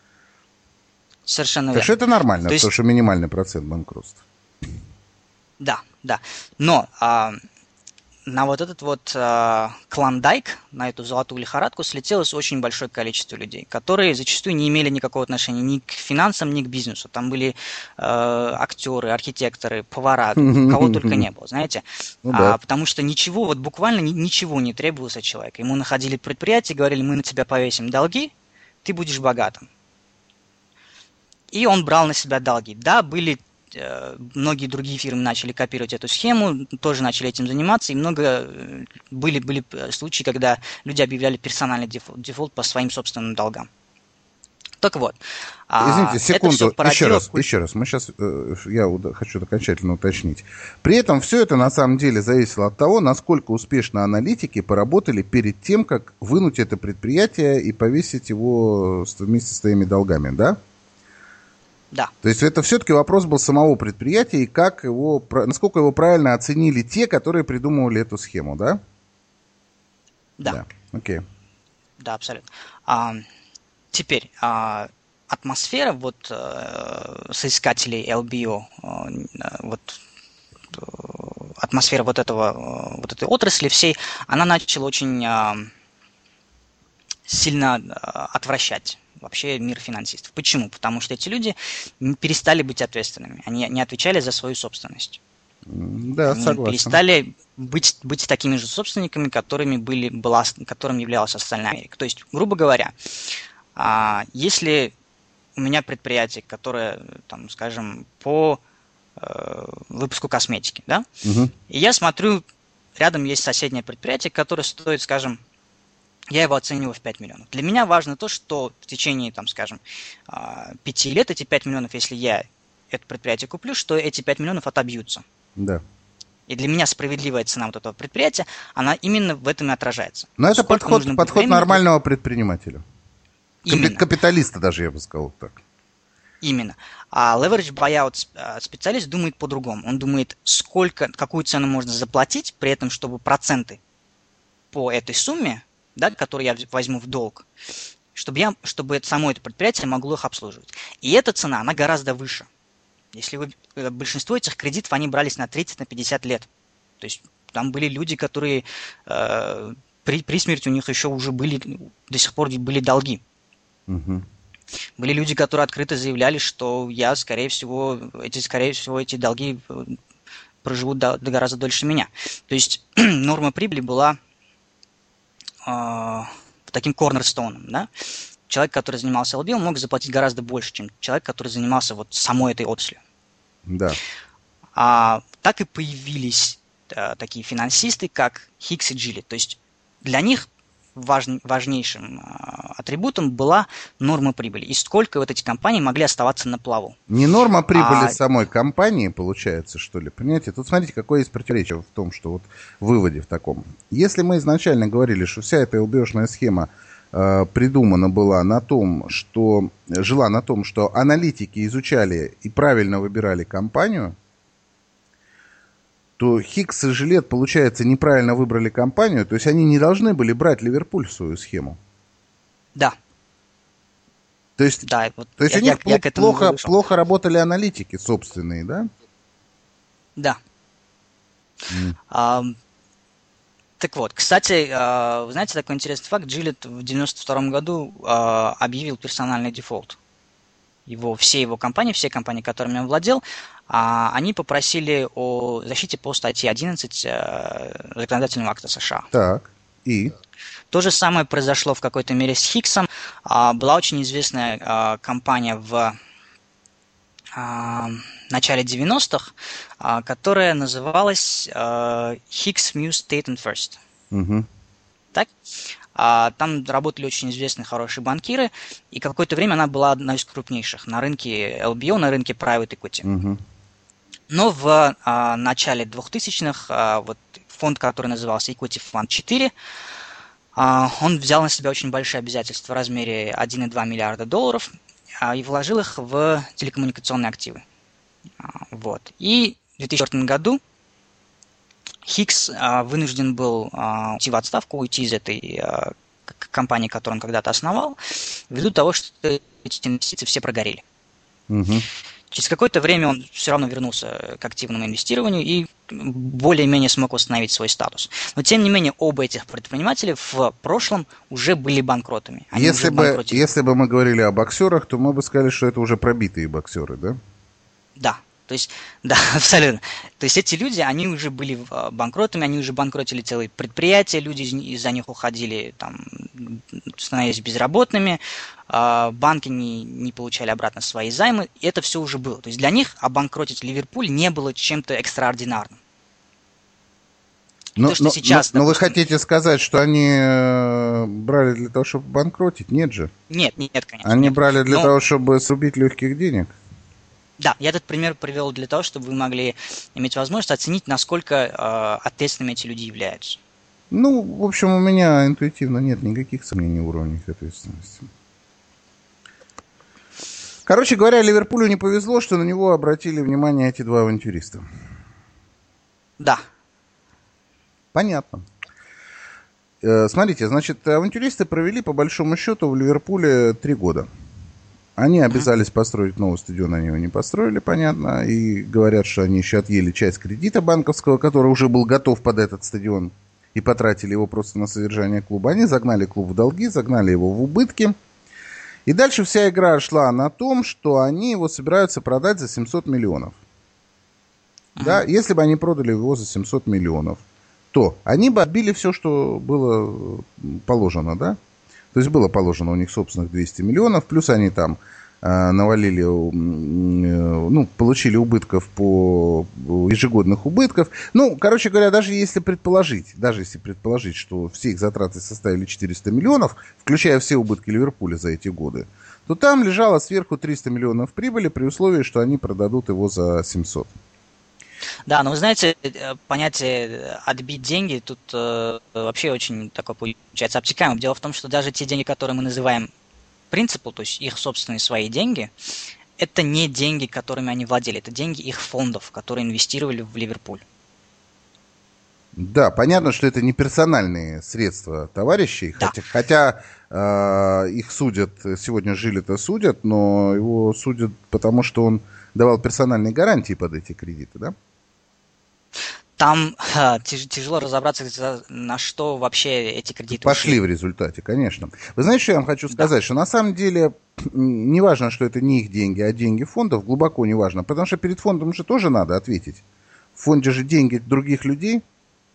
Совершенно Так верно. что это нормально, То есть- потому что минимальный процент банкротства. Да, да. Но а, на вот этот вот а, клондайк, на эту золотую лихорадку слетелось очень большое количество людей, которые зачастую не имели никакого отношения ни к финансам, ни к бизнесу. Там были э, актеры, архитекторы, повара, кого только не было, знаете. Ну да. А, потому что ничего, вот буквально ни- ничего не требовалось от человека. Ему находили предприятие, говорили, мы на тебя повесим долги, ты будешь богатым. И он брал на себя долги. Да, были э, многие другие фирмы начали копировать эту схему, тоже начали этим заниматься, и много э, были, были э, случаи, когда люди объявляли персональный дефолт, дефолт по своим собственным долгам. Так вот. а, Извините, это секунду, всё еще породило раз, куль- еще раз. Мы сейчас, э, я уда- хочу окончательно уточнить. При этом все это на самом деле зависело от того, насколько успешно аналитики поработали перед тем, как вынуть это предприятие и повесить его с- вместе с своими долгами, да? Да, То есть это все-таки вопрос был самого предприятия и как его, про- насколько его правильно оценили те, которые придумывали эту схему, да? да. Окей. Да, абсолютно. А, теперь, а, атмосфера вот э, соискателей эл би о, э, вот э, атмосфера вот этого, э, вот этой отрасли всей, она начала очень э, сильно э, отвращать вообще мир финансистов. Почему? Потому что эти люди м, перестали быть ответственными, они не отвечали за свою собственность. М, Да, Они согласен. перестали быть, быть такими же собственниками, которыми были, была, которым являлась остальная Америка. То есть, грубо говоря, а, если у меня предприятие, которое, там, скажем, по э, выпуску косметики, да, Мгм. и я смотрю, рядом есть соседнее предприятие, которое стоит, скажем, я его оцениваю в пять миллионов. Для меня важно то, что в течение, там, скажем, а, пяти лет эти пять миллионов, если я это предприятие куплю, что эти пять миллионов отобьются. Да. И для меня справедливая цена вот этого предприятия, она именно в этом и отражается. Но это Сколько подход, нужно будет подход времени, нормального предпринимателя. Капи- Именно. Капиталиста даже, я бы сказал так. Именно. А leverage buyout специалист думает по-другому. Он думает, сколько, какую цену можно заплатить, при этом, чтобы проценты по этой сумме, да, которую я возьму в долг, чтобы, я, чтобы само это предприятие могло их обслуживать. И эта цена, она гораздо выше. Если вы, большинство этих кредитов, они брались на тридцать-пятьдесят лет. То есть там были люди, которые э, при, при смерти у них еще уже были, до сих пор были долги. Угу. Были люди, которые открыто заявляли, что я, скорее всего, эти, скорее всего, эти долги проживут до, до гораздо дольше меня. То есть норма прибыли была э, таким корнерстоуном, да? Человек, который занимался эл би, он мог заплатить гораздо больше, чем человек, который занимался вот самой этой отраслью. Да. А, так и появились а, такие финансисты, как Хикс и Джилет. То есть для них важ, важнейшим а, атрибутом была норма прибыли. И сколько вот эти компании могли оставаться на плаву. Не норма прибыли а... самой компании, получается, что ли? Понимаете? Тут смотрите, какое есть противоречие в том, что вот в выводе в таком. Если мы изначально говорили, что вся эта эл би о-шная схема придумана была на том, что жила на том, что аналитики изучали и правильно выбирали компанию, то Хикс и Джилет, получается, неправильно выбрали компанию, то есть они не должны были брать Ливерпуль в свою схему. Да. То есть, да, вот то есть я, у них я, я плохо, плохо работали аналитики собственные, да? Да. Mm. А, так вот, кстати, вы знаете такой интересный факт, Джилет в девяносто втором году объявил персональный дефолт. Его, все его компании, все компании, которыми он владел, они попросили о защите по статье одиннадцать законодательного акта США. Так, и? То же самое произошло в какой-то мере с Хиксом. Была очень известная компания в начале девяностых, которая называлась Hicks Muse State and First. Угу. Так? Там работали очень известные хорошие банкиры, и какое-то время она была одной из крупнейших на рынке эл би о, на рынке Private Equity. Угу. Но в а, начале двухтысячных а, вот фонд, который назывался Equity Fund четыре, а, он взял на себя очень большие обязательства в размере один целых два миллиарда долларов а, и вложил их в телекоммуникационные активы. А, вот. И в две тысячи четвёртом году Хикс а, вынужден был а, уйти в отставку, уйти из этой а, компании, которую он когда-то основал, ввиду того, что эти инвестиции все прогорели. Угу. Через какое-то время он все равно вернулся к активному инвестированию и более-менее смог восстановить свой статус. Но, тем не менее, оба этих предпринимателя в прошлом уже были банкротами. Они если, уже бы, если бы мы говорили о боксерах, то мы бы сказали, что это уже пробитые боксеры, да? Да. То есть, да, абсолютно. То есть эти люди, они уже были банкротами, они уже банкротили целые предприятия, люди из-за них уходили, там, становились безработными, банки не, не получали обратно свои займы, и это все уже было. То есть для них обанкротить Ливерпуль не было чем-то экстраординарным. Но, то, что но, сейчас, но, допустим, но вы хотите сказать, что они брали для того, чтобы банкротить? Нет же. Нет, нет, конечно. Они нет. брали для но... того, чтобы срубить легких денег? Да, я этот пример привел для того, чтобы вы могли иметь возможность оценить, насколько э, ответственными эти люди являются. Ну, в общем, у меня интуитивно нет никаких сомнений в уровне их ответственности. Короче говоря, Ливерпулю не повезло, что на него обратили внимание эти два авантюриста. Да. Понятно. Э, смотрите, значит, авантюристы провели по большому счету в Ливерпуле три года. Они обязались построить новый стадион, они его не построили, понятно, и говорят, что они еще отъели часть кредита банковского, который уже был готов под этот стадион, и потратили его просто на содержание клуба. Они загнали клуб в долги, загнали его в убытки. И дальше вся игра шла на том, что они его собираются продать за семьсот миллионов. Uh-huh. Да, если бы они продали его за семьсот миллионов, то они бы отбили все, что было положено, да? То есть было положено у них собственных двести миллионов, плюс они там э, навалили, э, ну, получили убытков по ежегодных убытков. Ну, короче говоря, даже если предположить, даже если предположить, что все их затраты составили четыреста миллионов, включая все убытки Ливерпуля за эти годы, то там лежало сверху триста миллионов прибыли при условии, что они продадут его за семьсот. Да, но вы знаете, понятие «отбить деньги» тут э, вообще очень такое получается обтекаемым. Дело в том, что даже те деньги, которые мы называем принципал, то есть их собственные свои деньги, это не деньги, которыми они владели, это деньги их фондов, которые инвестировали в Ливерпуль. Да, понятно, что это не персональные средства товарищей, Да. хотя, хотя э, их судят, сегодня Жилета судят, но его судят потому, что он давал персональные гарантии под эти кредиты, да? Там ха, тяж, тяжело разобраться, на что вообще эти кредиты Пошли ушли. в результате, конечно. Вы знаете, что я вам хочу сказать? Да. Что на самом деле не важно, что это не их деньги, а деньги фондов, глубоко не важно. Потому что перед фондом же тоже надо ответить. В фонде же деньги других людей.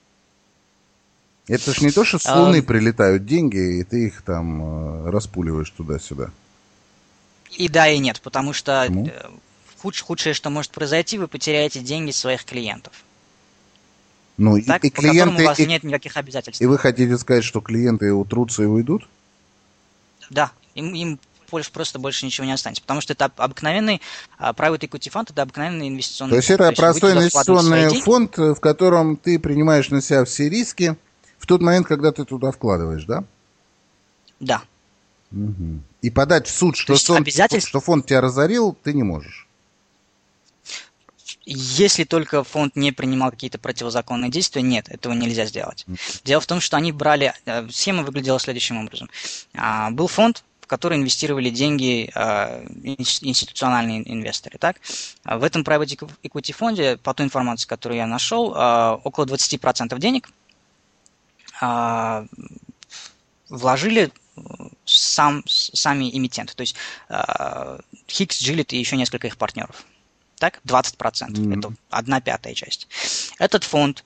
Это ж не то, что с Луны прилетают деньги, и ты их там э, распуливаешь туда-сюда. И да, и нет, потому что Почему? худ, худшее, что может произойти, вы потеряете деньги своих клиентов. Ну, Так, и, и по которому клиенты, у вас и, нет никаких обязательств. и вы хотите сказать, что клиенты утрутся и уйдут? Да, им, им больше, просто больше ничего не останется, потому что это обыкновенный а, private equity фонд, это обыкновенный инвестиционный То есть фонд. это простой инвестиционный деньги, фонд, в котором ты принимаешь на себя все риски в тот момент, когда ты туда вкладываешь, да? Да. Угу. И подать в суд, что есть фонд, обязательств- что фонд тебя разорил, ты не можешь. Если только фонд не принимал какие-то противозаконные действия, нет, этого нельзя сделать. Дело в том, что они брали... э, Схема выглядела следующим образом. А, Был фонд, в который инвестировали деньги э, инс- институциональные инвесторы. Так? А В этом private equity фонде, по той информации, которую я нашел, э, около двадцать процентов денег э, вложили сам, с- сами эмитенты, то есть э, Хикс, Джилет и еще несколько их партнеров. Так, двадцать процентов. Мгм. Это одна пятая часть. Этот фонд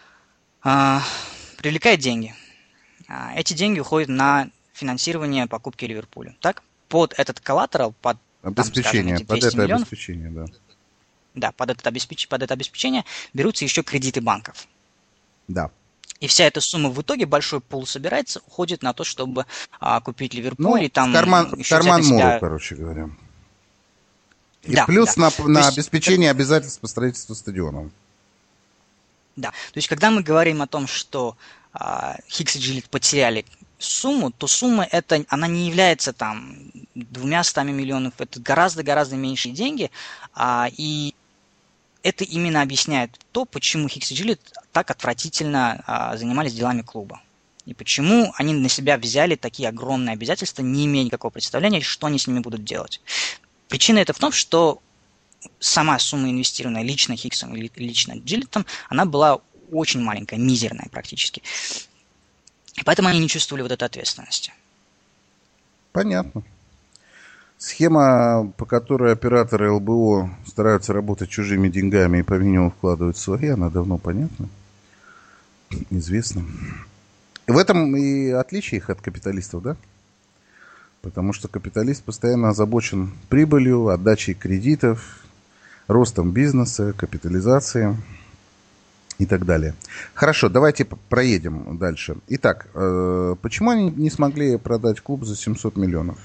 э, привлекает деньги. А, Эти деньги уходят на финансирование покупки Ливерпуля. Так, под этот коллатерал, под там, скажем, Обеспечение, эти под двести это миллионов, обеспечение, да. да, под это, обеспеч... под это обеспечение берутся еще кредиты банков. Да. И вся эта сумма в итоге, большой пул собирается, уходит на то, чтобы а, купить Ливерпуль. Ну, и там в карман, в еще карман взять на себя- Муру, короче говоря. И Да, плюс да. на, То на есть, обеспечение обязательств по строительству стадиона. Да, то есть когда мы говорим о том, что а, Хикс и Джилет потеряли сумму, то сумма эта, она не является там двумястами миллионов, это гораздо-гораздо меньшие деньги, а, и это именно объясняет то, почему Хикс и Джилет так отвратительно а, занимались делами клуба. И почему они на себя взяли такие огромные обязательства, не имея никакого представления, что они с ними будут делать. Причина это в том, что сама сумма, инвестированная лично Хиксом или лично Джилетом, она была очень маленькая, мизерная практически. И поэтому они не чувствовали вот этой ответственности. Понятно. Схема, по которой операторы эл бэ о стараются работать чужими деньгами и по минимуму вкладывать свои, она давно понятна, известна. В этом и отличие их от капиталистов, да? Потому что капиталист постоянно озабочен прибылью, отдачей кредитов, ростом бизнеса, капитализацией и так далее. Хорошо, давайте проедем дальше. Итак, э, почему они не смогли продать клуб за семьсот миллионов?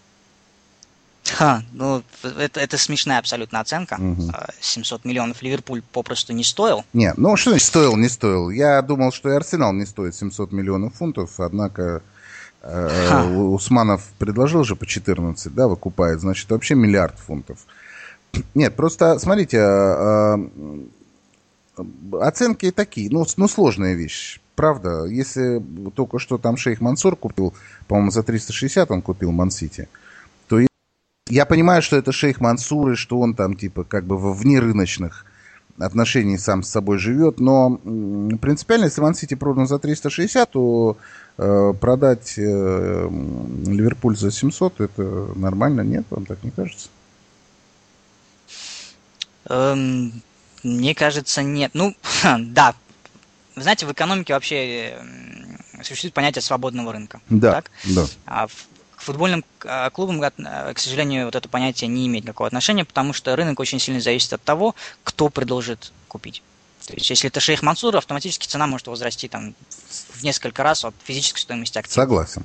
Ха, ну, это, это смешная абсолютно оценка. Угу. семьсот миллионов Ливерпуль попросту не стоил. Не, ну что значит стоил, не стоил? Я думал, что и Арсенал не стоит семьсот миллионов фунтов, однако э, Ха. Усманов предложил же по четырнадцать, да, выкупает, значит, вообще миллиард фунтов. Нет, просто смотрите, э, э, оценки такие, ну, ну сложная вещь. Правда, если только что там шейх Мансур купил, по-моему, за триста шестьдесят он купил Ман-Сити, то я понимаю, что это шейх Мансур, и что он там типа как бы во внерыночных отношений сам с собой живет, но м, принципиально, если Ман-Сити продан за триста шестьдесят, то э, продать э, Ливерпуль за семьсот, это нормально, нет? Вам так не кажется? Эм, мне кажется, нет. Ну, да. Вы знаете, в экономике вообще эм, существует понятие свободного рынка. Да, Так? да. А в- к футбольным э, клубам, э, к сожалению, вот это понятие не имеет никакого отношения, потому что рынок очень сильно зависит от того, кто предложит купить. То есть, если это шейх Мансур, автоматически цена может возрасти там в несколько раз от физической стоимости актива. Согласен.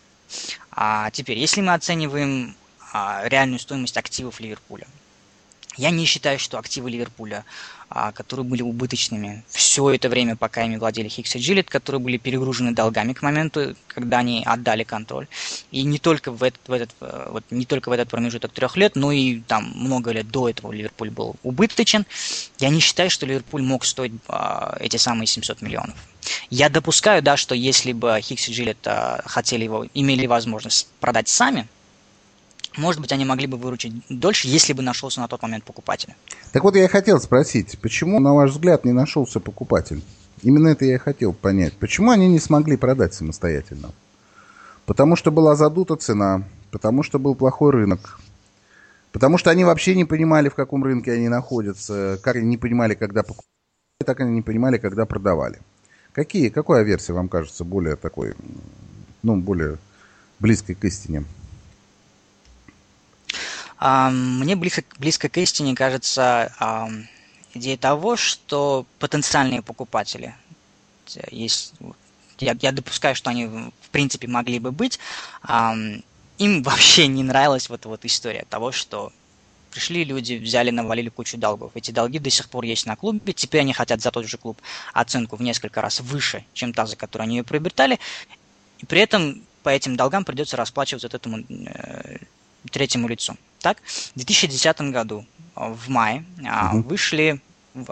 А теперь, если мы оцениваем а, реальную стоимость активов Ливерпуля, Я не считаю, что активы Ливерпуля, а, которые были убыточными все это время, пока ими владели Хикс и Джилет, которые были перегружены долгами к моменту, когда они отдали контроль. И не только в этот, в этот, вот, не только в этот промежуток трех лет, но и там много лет до этого Ливерпуль был убыточен. Я не считаю, что Ливерпуль мог стоить а, эти самые семьсот миллионов. Я допускаю, да, что если бы Хикс и Джилет а, хотели его, имели возможность продать сами, может быть, они могли бы выручить дольше, если бы нашелся на тот момент покупатель. Так вот, я и хотел спросить, почему, на ваш взгляд, не нашелся покупатель? Именно это я и хотел понять. Почему они не смогли продать самостоятельно? Потому что была задута цена, потому что был плохой рынок, потому что они вообще не понимали, в каком рынке они находятся, как они не понимали, когда покупали, так они не понимали, когда продавали. Какие, какая версия вам кажется более такой, ну, более близкой к истине? Мне близко, близко к истине кажется идея того, что потенциальные покупатели, есть, я, я допускаю, что они в принципе могли бы быть, им вообще не нравилась вот, вот история того, что пришли люди, взяли, навалили кучу долгов. Эти долги до сих пор есть на клубе, теперь они хотят за тот же клуб оценку в несколько раз выше, чем та, за которую они ее приобретали, и при этом по этим долгам придется расплачиваться от этому э, третьему лицу. Так, в две тысячи десятом году, в мае, угу. вышли,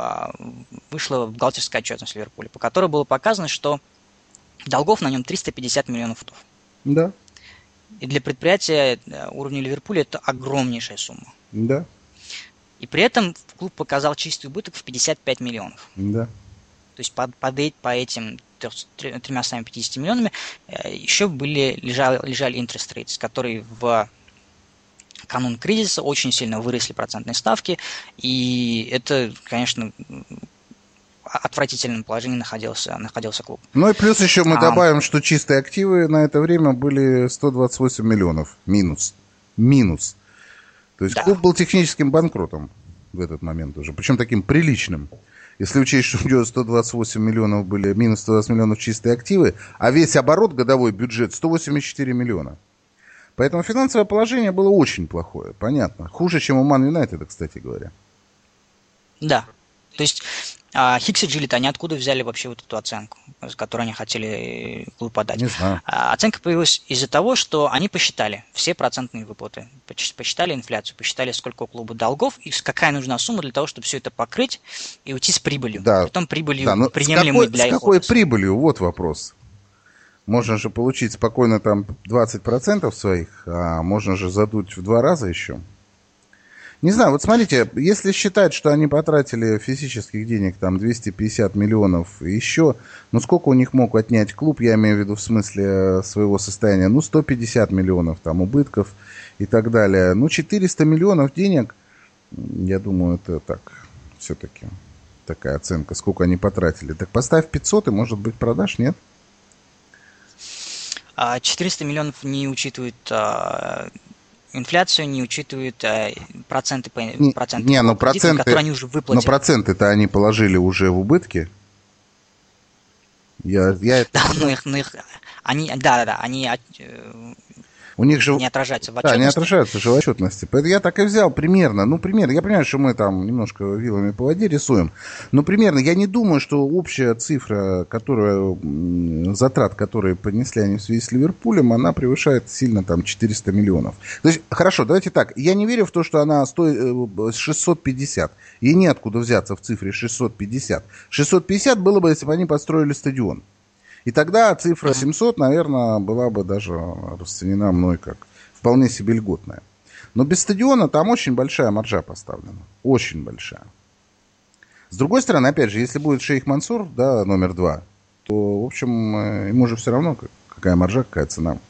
вышла бухгалтерская отчетность Ливерпуля, по которой было показано, что долгов на нем триста пятьдесят миллионов фунтов. Да. И для предприятия уровня Ливерпуля это огромнейшая сумма. Да. И при этом клуб показал чистый убыток в пятьдесят пять миллионов. Да. То есть под, под, по этим тремястами пятьюдесятью миллионами еще были, лежали, лежали interest rates, которые в канун кризиса очень сильно выросли процентные ставки, и это, конечно, отвратительном положении находился, находился клуб. Ну и плюс еще мы а, добавим, что чистые активы на это время были сто двадцать восемь миллионов. Минус. Минус. То есть да. Клуб был техническим банкротом в этот момент уже, причем таким приличным. Если учесть, что у него сто двадцать восемь миллионов были, минус сто двадцать миллионов чистые активы, а весь оборот, годовой бюджет сто восемьдесят четыре миллиона. Поэтому финансовое положение было очень плохое, понятно. Хуже, чем у Ман Юнайтеда, кстати говоря. Да. То есть а, Хикс и Джилет, они откуда взяли вообще вот эту оценку, которую они хотели клубу подать? Не знаю. А, оценка появилась из-за того, что они посчитали все процентные выплаты, посчитали инфляцию, посчитали, сколько у клуба долгов и какая нужна сумма для того, чтобы все это покрыть и уйти с прибылью. Да. Притом прибылью да, приемлемой с какой, для с их какой отрасли. Прибылью? Вот вопрос. Можно же получить спокойно там двадцать процентов своих, а можно же задуть в два раза еще. Не знаю, вот смотрите, если считать, что они потратили физических денег там двести пятьдесят миллионов и еще, ну сколько у них мог отнять клуб, я имею в виду в смысле своего состояния, ну сто пятьдесят миллионов там убытков и так далее. Ну четыреста миллионов денег, я думаю, это так, все-таки такая оценка, сколько они потратили. Так поставь пятьсот и, может быть, продашь, нет? четыреста миллионов не учитывают а, инфляцию, не учитывают а, проценты по не, проценты, не, по но кредитам, проценты, которые они уже выплатили. Но проценты-то они положили уже в убытки. Я, я да, но их, но их, они, да, да, да, они у них же не отражаются в Да, отчетности. не отражаются же в отчетности. Поэтому я так и взял примерно. Ну, примерно. Я понимаю, что мы там немножко вилами по воде рисуем. Но примерно я не думаю, что общая цифра, которая, затрат, которые понесли они в связи с Ливерпулем, она превышает сильно там четыреста миллионов. То есть, хорошо, давайте так. Я не верю в то, что она стоит шестьсот пятьдесят. Ей неоткуда взяться в цифре шестьсот пятьдесят. шестьсот пятьдесят было бы, если бы они построили стадион. И тогда цифра семьсот, наверное, была бы даже расценена мной как вполне себе льготная. Но без стадиона там очень большая маржа поставлена. Очень большая. С другой стороны, опять же, если будет Шейх Мансур, да, номер два, то, в общем, ему же все равно, какая маржа, какая цена.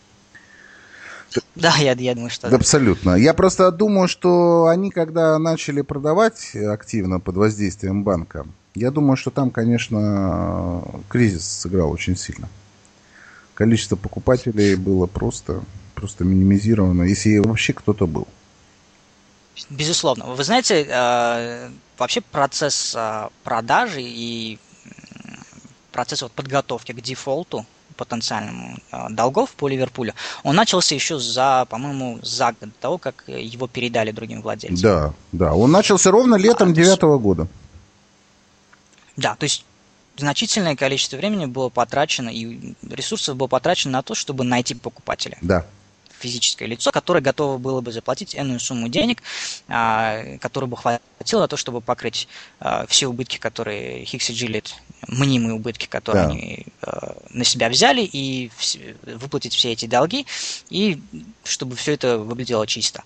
Да, я, я думаю, что... Да, абсолютно. Я просто думаю, что они, когда начали продавать активно под воздействием банка, я думаю, что там, конечно, кризис сыграл очень сильно. Количество покупателей было просто, просто минимизировано, если вообще кто-то был. Безусловно. Вы знаете, вообще процесс продажи и процесс подготовки к дефолту потенциальному долгов по Ливерпулю, он начался еще за, по-моему, за год до того, как его передали другим владельцам. Да, да, он начался ровно летом девятого года. Да, то есть значительное количество времени было потрачено, и ресурсов было потрачено на то, чтобы найти покупателя. Да. Физическое лицо, которое готово было бы заплатить энную сумму денег, которое бы хватило на то, чтобы покрыть все убытки, которые Хикс и Джилет, мнимые убытки, которые да. они на себя взяли, и выплатить все эти долги, и чтобы все это выглядело чисто.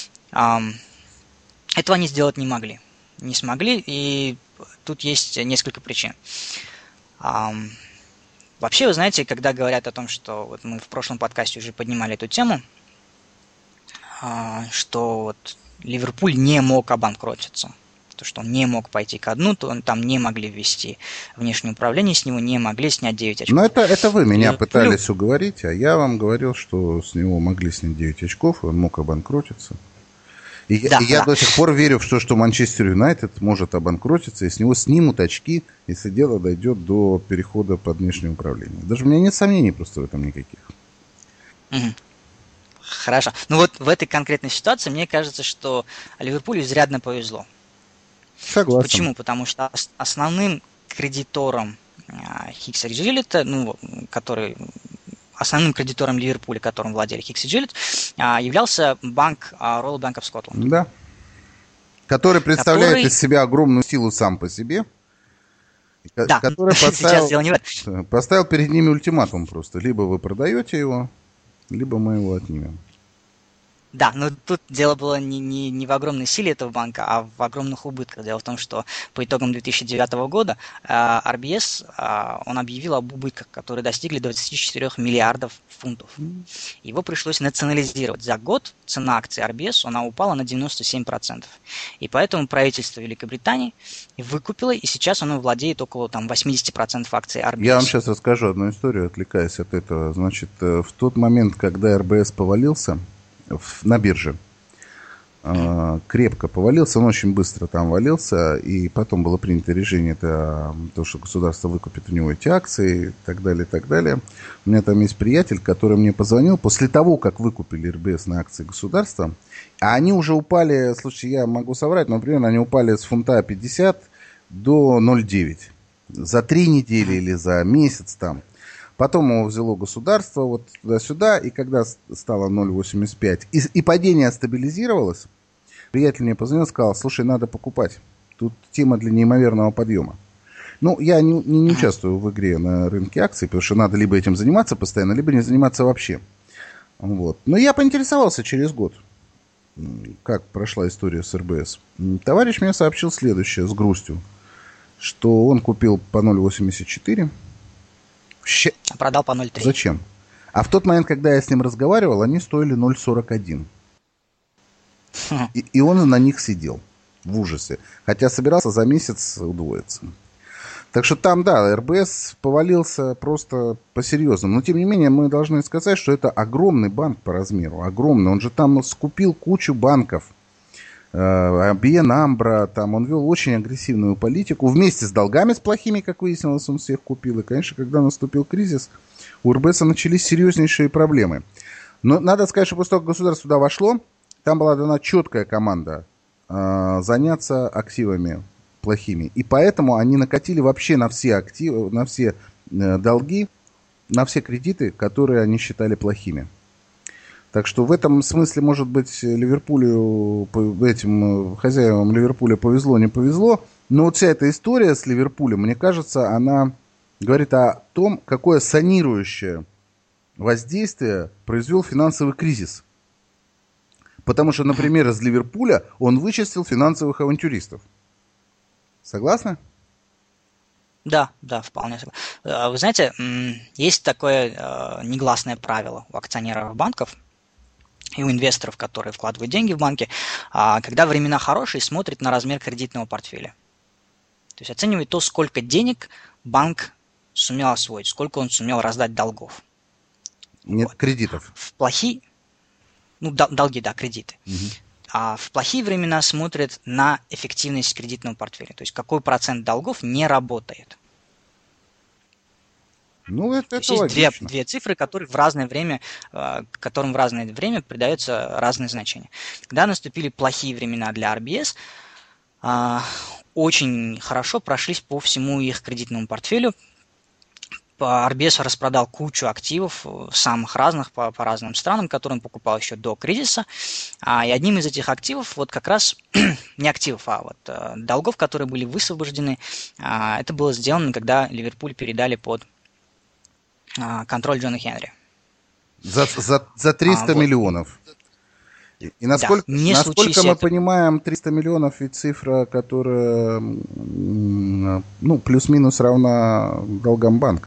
Этого они сделать не могли. Не смогли, и тут есть несколько причин. Вообще, вы знаете, когда говорят о том, что вот мы в прошлом подкасте уже поднимали эту тему, что вот Ливерпуль не мог обанкротиться, то, что он не мог пойти ко дну, то он там не могли ввести внешнее управление, с него не могли снять девять очков. Но это, это вы меня Ливерпуль... пытались уговорить, а я вам говорил, что с него могли снять девять очков, и он мог обанкротиться. И, да, и я да. до сих пор верю в то, что Манчестер Юнайтед может обанкротиться, и с него снимут очки, если дело дойдет до перехода под внешнее управление. Даже у меня нет сомнений просто в этом никаких. Угу. Хорошо. Ну вот в этой конкретной ситуации мне кажется, что Ливерпулю изрядно повезло. Согласен. Почему? Потому что основным кредитором Хикса и Джилета, ну, который... Основным кредитором Ливерпуля, которым владели Хикс и Джилет, являлся банк Royal Bank of Scotland. Да. Который представляет который... из себя огромную силу сам по себе. Да, который поставил, сейчас дело не в этом. Поставил перед ними ультиматум просто. Либо вы продаете его, либо мы его отнимем. Да, но тут дело было не, не, не в огромной силе этого банка, а в огромных убытках. Дело в том, что по итогам две тысячи девятого года э, ар би эс э, он объявил об убытках, которые достигли двадцати четырёх миллиардов фунтов. Его пришлось национализировать. За год цена акций ар би эс она упала на девяносто семь процентов. И поэтому правительство Великобритании выкупило, и сейчас оно владеет около там, восемьдесят процентов акций ар би эс. Я вам сейчас расскажу одну историю, отвлекаясь от этого. Значит, в тот момент, когда эр бэ эс повалился, на бирже. Крепко повалился, он очень быстро там валился, и потом было принято решение, это то, что государство выкупит у него эти акции, и так далее, и так далее. У меня там есть приятель, который мне позвонил после того, как выкупили эр бэ эс на акции государства, а они уже упали, слушайте, я могу соврать, но, например, они упали с фунта пятьдесят до ноль целых девять за три недели или за месяц там. Потом его взяло государство вот туда-сюда, и когда стало ноль целых восемьдесят пять, и, и падение стабилизировалось, приятель мне позвонил и сказал, слушай, надо покупать. Тут тема для неимоверного подъема. Ну, я не, не, не участвую в игре на рынке акций, потому что надо либо этим заниматься постоянно, либо не заниматься вообще. Вот. Но я поинтересовался через год, как прошла история с эр бэ эс. Товарищ мне сообщил следующее с грустью, что он купил по ноль целых восемьдесят четыре. Щ... А продал по ноль целых три. Зачем? А в тот момент, когда я с ним разговаривал, они стоили ноль целых сорок один. Хм. И, и он на них сидел в ужасе. Хотя собирался за месяц удвоиться. Так что там, да, эр бэ эс повалился просто по-серьезному. Но, тем не менее, мы должны сказать, что это огромный банк по размеру. Огромный. Он же там скупил кучу банков. би эн Ambra, там он вел очень агрессивную политику, вместе с долгами с плохими, как выяснилось, он всех купил. И, конечно, когда наступил кризис, у эр бэ эс начались серьезнейшие проблемы. Но надо сказать, что после того, как государство туда вошло, там была дана четкая команда э, заняться активами плохими. И поэтому они накатили вообще на все активы, на все э, долги, на все кредиты, которые они считали плохими. Так что в этом смысле, может быть, Ливерпулю, этим хозяевам Ливерпуля повезло, не повезло. Но вот вся эта история с Ливерпулем, мне кажется, она говорит о том, какое санирующее воздействие произвел финансовый кризис. Потому что, например, из Ливерпуля он вычистил финансовых авантюристов. Согласны? Да, да, вполне. Вы знаете, есть такое негласное правило у акционеров банков и у инвесторов, которые вкладывают деньги в банки, когда времена хорошие, смотрят на размер кредитного портфеля. То есть оценивает то, сколько денег банк сумел освоить, сколько он сумел раздать долгов. Нет, вот. Кредитов. В плохие, ну, долги, да, кредиты. Угу. А в плохие времена смотрят на эффективность кредитного портфеля, то есть какой процент долгов не работает. Ну, это, То это есть логично. есть две, две цифры, которые в разное время, которым в разное время придается разное значение. Когда наступили плохие времена для ар би эс, очень хорошо прошлись по всему их кредитному портфелю. ар би эс распродал кучу активов самых разных по, по разным странам, которые он покупал еще до кризиса. А, и одним из этих активов, вот как раз, не активов, а вот а, долгов, которые были высвобождены, а, это было сделано, когда Ливерпуль передали под а, контроль Джона Хенри. За, за, за триста а, вот. миллионов. И, и насколько, да, не насколько мы это... понимаем, триста миллионов ведь цифра, которая ну, плюс-минус равна долгам банка.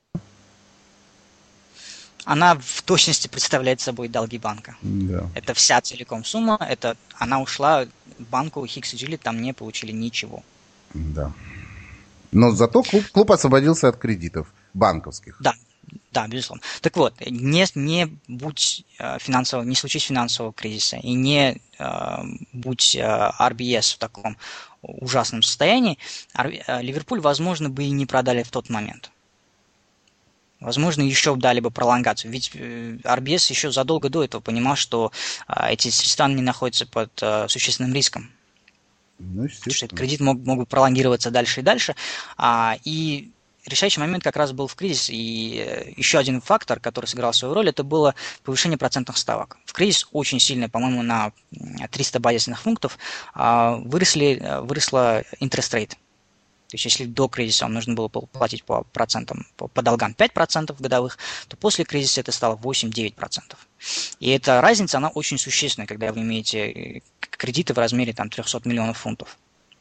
Она в точности представляет собой долги банка. Да. Это вся целиком сумма. Это она ушла банку, Хикс и Джилли там не получили ничего. Да. Но зато клуб, клуб освободился от кредитов банковских. Да, да, безусловно. Так вот, не, не будь финансового, не случись финансового кризиса и не э, будь ар би эс в таком ужасном состоянии, Ливерпуль, возможно, бы и не продали в тот момент. Возможно, еще дали бы пролонгацию. Ведь ар би эс еще задолго до этого понимал, что а, эти средства не находятся под а, существенным риском. Ну, что этот кредит мог, мог бы пролонгироваться дальше и дальше. А, и решающий момент как раз был в кризис. И еще один фактор, который сыграл свою роль, это было повышение процентных ставок. В кризис очень сильно, по-моему, на триста базисных пунктов а, выросли, выросла interest rate. То есть, если до кризиса вам нужно было платить по процентам, по, по долгам пять процентов годовых, то после кризиса это стало восемь-девять процентов. И эта разница, она очень существенная, когда вы имеете кредиты в размере там, триста миллионов фунтов.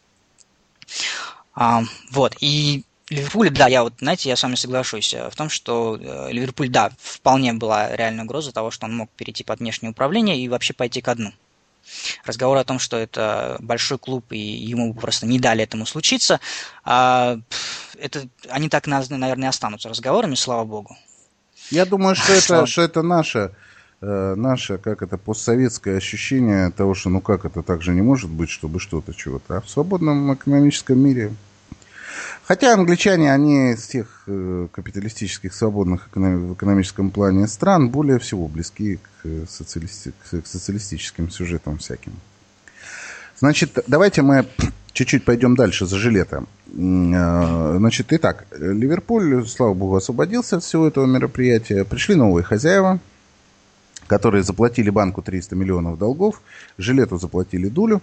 А, вот, и Ливерпуль, да, я вот, знаете, я с вами соглашусь в том, что Ливерпуль, да, вполне была реальная угроза того, что он мог перейти под внешнее управление и вообще пойти ко дну. Разговор о том, что это большой клуб и ему просто не дали этому случиться, это, они так, наверное, останутся разговорами, слава богу. Я думаю, что это, что это наше, наше, как это, постсоветское ощущение того, что ну как это так же не может быть, чтобы что-то чего-то. А в свободном экономическом мире... Хотя англичане, они из тех э, капиталистических, свободных эконом, в экономическом плане стран более всего близки к, социалисти, к социалистическим сюжетам всяким. Значит, давайте мы чуть-чуть пойдем дальше за жилета. Э, значит, итак, Ливерпуль, слава богу, освободился от всего этого мероприятия. Пришли новые хозяева, которые заплатили банку триста миллионов долгов, жилету заплатили дулю.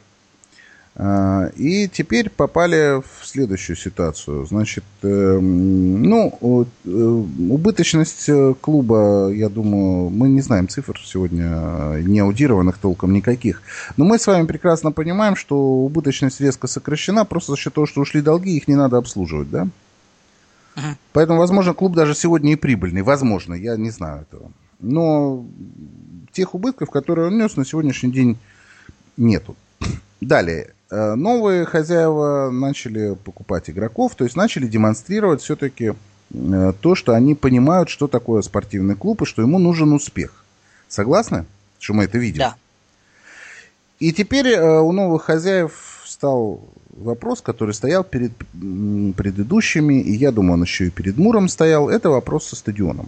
И теперь попали в следующую ситуацию. Значит, ну, убыточность клуба, я думаю, мы не знаем цифр сегодня, не аудированных толком никаких. Но мы с вами прекрасно понимаем, что убыточность резко сокращена просто за счет того, что ушли долги, их не надо обслуживать, да? Uh-huh. Поэтому, возможно, клуб даже сегодня и прибыльный. Возможно, я не знаю этого. Но тех убытков, которые он нес, на сегодняшний день нету. Далее. Новые хозяева начали покупать игроков, то есть начали демонстрировать все-таки то, что они понимают, что такое спортивный клуб и что ему нужен успех. Согласны, что мы это видим? Да. И теперь у новых хозяев стал вопрос, который стоял перед предыдущими, и я думаю, он еще и перед Муром стоял, это вопрос со стадионом.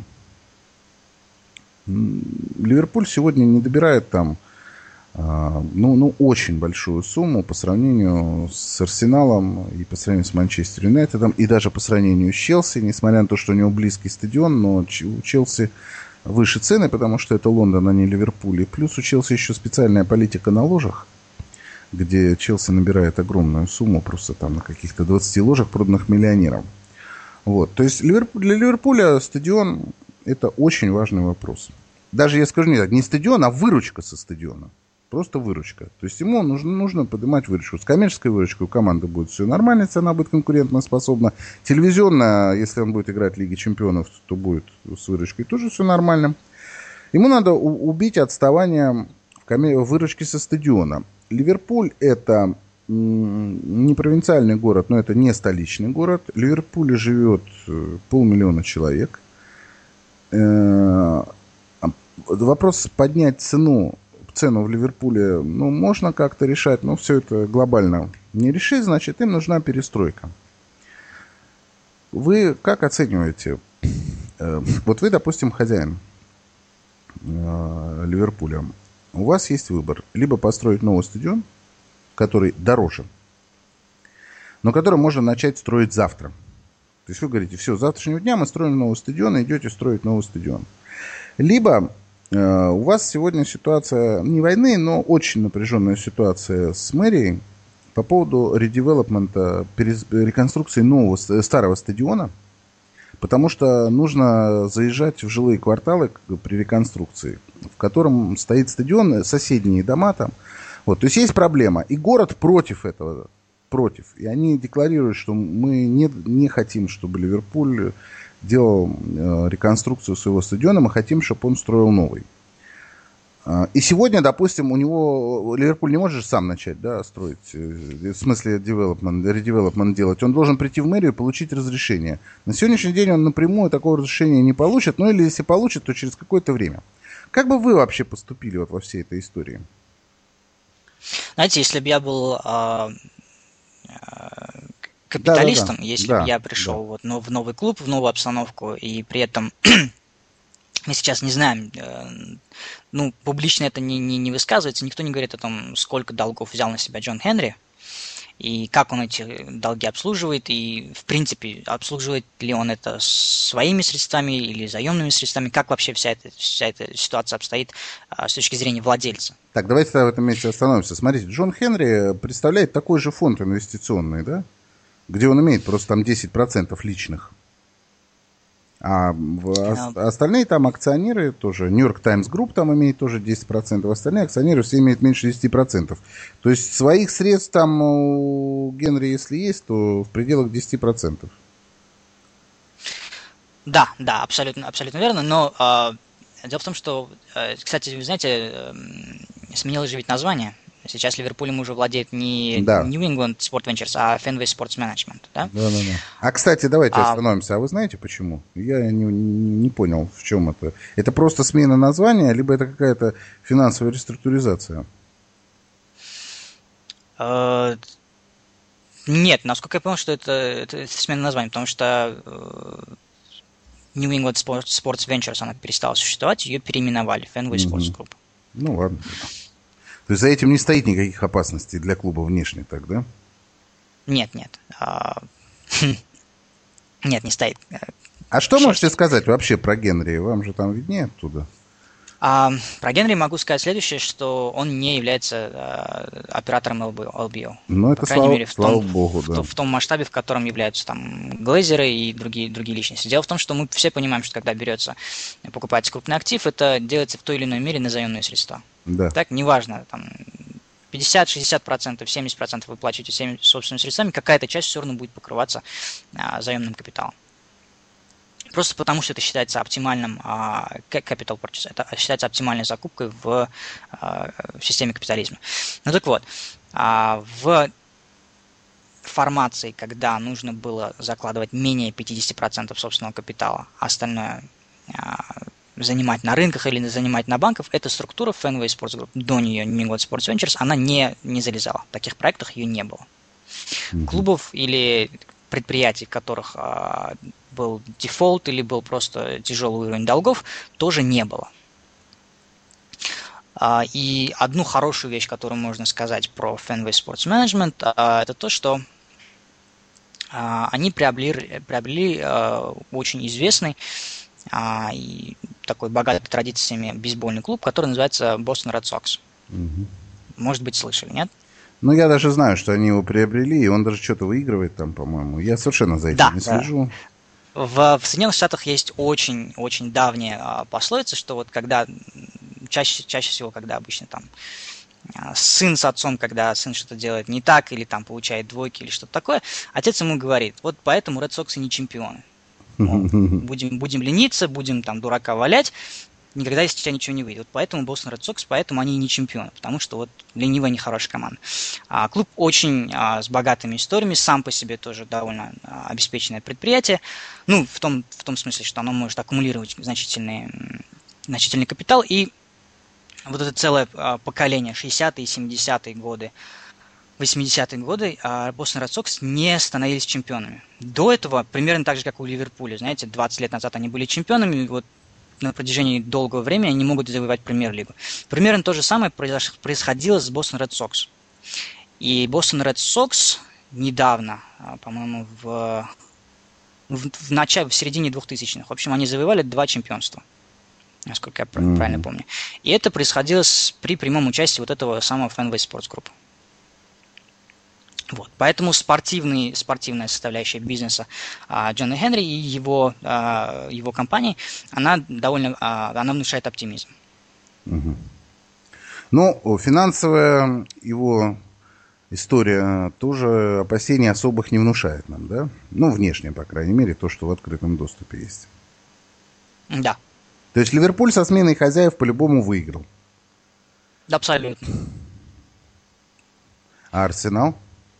Ливерпуль сегодня не добирает там Ну, ну, очень большую сумму по сравнению с Арсеналом и по сравнению с Манчестер Юнайтедом, и даже по сравнению с Челси, несмотря на то, что у него близкий стадион, но у Челси выше цены, потому что это Лондон, а не Ливерпуль. И плюс у Челси еще специальная политика на ложах, где Челси набирает огромную сумму, просто там на каких-то двадцати ложах, проданных миллионерам. Вот. То есть для Ливерпуля стадион – это очень важный вопрос. Даже, я скажу не так, не стадион, а выручка со стадиона. Просто выручка. То есть ему нужно, нужно поднимать выручку. С коммерческой выручкой у команды будет все нормально, цена будет конкурентоспособна. Телевизионно, если он будет играть в Лиге Чемпионов, то будет с выручкой тоже все нормально. Ему надо у- убить отставание в коммер... выручке со стадиона. Ливерпуль это м- не провинциальный город, но это не столичный город. В Ливерпуле живет полмиллиона человек. Э- вопрос поднять цену цену в Ливерпуле, ну, можно как-то решать, но все это глобально не решить, значит, им нужна перестройка. Вы как оцениваете Вот вы, допустим, хозяин Ливерпуля. У вас есть выбор. Либо построить новый стадион, который дороже, но который можно начать строить завтра. То есть вы говорите, все, с завтрашнего дня мы строим новый стадион, и идете строить новый стадион. Либо э, у вас сегодня ситуация не войны, но очень напряженная ситуация с мэрией по поводу редевелопмента, реконструкции нового старого стадиона, потому что нужно заезжать в жилые кварталы при реконструкции, в котором стоит стадион, соседние дома там. Вот, то есть есть проблема. И город против этого. Против. И они декларируют, что мы не, не хотим, чтобы Ливерпуль делал э, реконструкцию своего стадиона, мы хотим, чтобы он строил новый. Э, и сегодня, допустим, у него Ливерпуль не может сам начать, да, строить, э, в смысле development, редевелопмент делать. Он должен прийти в мэрию и получить разрешение. На сегодняшний день он напрямую такого разрешения не получит, ну или если получит, то через какое-то время. Как бы вы вообще поступили вот во всей этой истории? Знаете, если бы я был э, капиталистом, да, да, да. если да, бы я пришел да. вот, но в новый клуб, в новую обстановку, и при этом мы сейчас не знаем, э, ну, публично это не, не, не высказывается, никто не говорит о том, сколько долгов взял на себя Джон Хенри, и как он эти долги обслуживает, и, в принципе, обслуживает ли он это своими средствами или заемными средствами, как вообще вся эта, вся эта ситуация обстоит а, с точки зрения владельца. Так, давайте в этом месте остановимся. Смотрите, Джон Хенри представляет такой же фонд инвестиционный, да, где он имеет просто там десять процентов личных. А yeah. остальные там акционеры тоже, New York Times Group там имеет тоже десять процентов, остальные акционеры все имеют меньше десять процентов. То есть своих средств там у Генри, если есть, то в пределах десять процентов. Да, да, абсолютно, абсолютно верно, но э, дело в том, что, э, кстати, вы знаете, э, сменилось же ведь название. Сейчас Ливерпулем уже владеет не да. New England Sport Ventures, а Fenway Sports Management. Да? Да, да, да. А, кстати, давайте а... остановимся. А вы знаете почему? Я не, не понял, в чем это. Это просто смена названия, либо это какая-то финансовая реструктуризация? Uh, нет, насколько я понял, что это, это смена названия, потому что uh, New England Sports, Sports Ventures, она перестала существовать, ее переименовали в Fenway Sports Group. Ну ладно. То есть за этим не стоит никаких опасностей для клуба внешне, так, да? Нет, нет. А... Нет, не стоит. А что можете сказать вообще про Генри? Вам же там виднее оттуда. А, про Генри могу сказать следующее, что он не является а, оператором эл би эл. Ну, это по крайней слава, мере, в слава том, богу, в, да. в, в том масштабе, в котором являются там глейзеры и другие, другие личности. Дело в том, что мы все понимаем, что когда берется, покупается крупный актив, это делается в той или иной мере на заемные средства. Да. Так, неважно, там пятьдесят-шестьдесят процентов, семьдесят процентов вы платите всеми собственными средствами, какая-то часть все равно будет покрываться а, заемным капиталом. Просто потому, что это считается оптимальным а, capital purchase, это считается оптимальной закупкой в, а, в системе капитализма. Ну так вот, а, в формации, когда нужно было закладывать менее пятьдесят процентов собственного капитала, а остальное а, занимать на рынках или занимать на банках, эта структура Fenway Sports Group, до нее New England Sports Ventures, она не, не залезала. В таких проектах ее не было. Mm-hmm. Клубов или предприятий, в которых а, был дефолт или был просто тяжелый уровень долгов, тоже не было. А, и одну хорошую вещь, которую можно сказать про Fenway Sports Management, а, это то, что а, они приобрели, приобрели а, очень известный а, и такой богатый традициями бейсбольный клуб, который называется Boston Red Sox. Угу. Может быть, слышали, нет? Ну, я даже знаю, что они его приобрели, и он даже что-то выигрывает там, по-моему. Я совершенно за этим да, не слежу. Да. В, в Соединенных Штатах есть очень-очень давняя а, пословица, что вот когда, чаще, чаще всего, когда обычно там а, сын с отцом, когда сын что-то делает не так, или там получает двойки, или что-то такое, отец ему говорит, вот поэтому Red Sox и не чемпионы. Вот, будем, будем лениться, будем там дурака валять, никогда из тебя ничего не выйдет. Вот поэтому Boston Red Sox, поэтому они и не чемпионы, потому что вот ленивая, нехорошая команда. А, клуб очень а, с богатыми историями, сам по себе тоже довольно а, обеспеченное предприятие. Ну, в том, в том смысле, что оно может аккумулировать значительный, значительный капитал. И вот это целое а, поколение, шестидесятые и семидесятые годы восьмидесятые годы Бостон Ред Сокс не становились чемпионами. До этого, примерно так же, как у Ливерпуля, знаете, двадцать лет назад они были чемпионами, и вот на протяжении долгого времени они не могут завоевать премьер-лигу. Примерно то же самое происходило с Бостон Ред Сокс. И Бостон Ред Сокс недавно, по-моему, в, в, в начале, в середине двухтысячных, в общем, они завоевали два чемпионства, насколько я mm-hmm. правильно помню. И это происходило с, при прямом участии вот этого самого Fenway Sports Group. Вот. Поэтому спортивный, спортивная составляющая бизнеса а, Джона Хенри и его, а, его компании, она довольно, а, она внушает оптимизм. Угу. Ну, финансовая его история тоже опасений особых не внушает нам, да? Ну, внешне, по крайней мере, то, что в открытом доступе есть. Да. То есть Ливерпуль со сменой хозяев по-любому выиграл? Да, абсолютно. А Арсенал?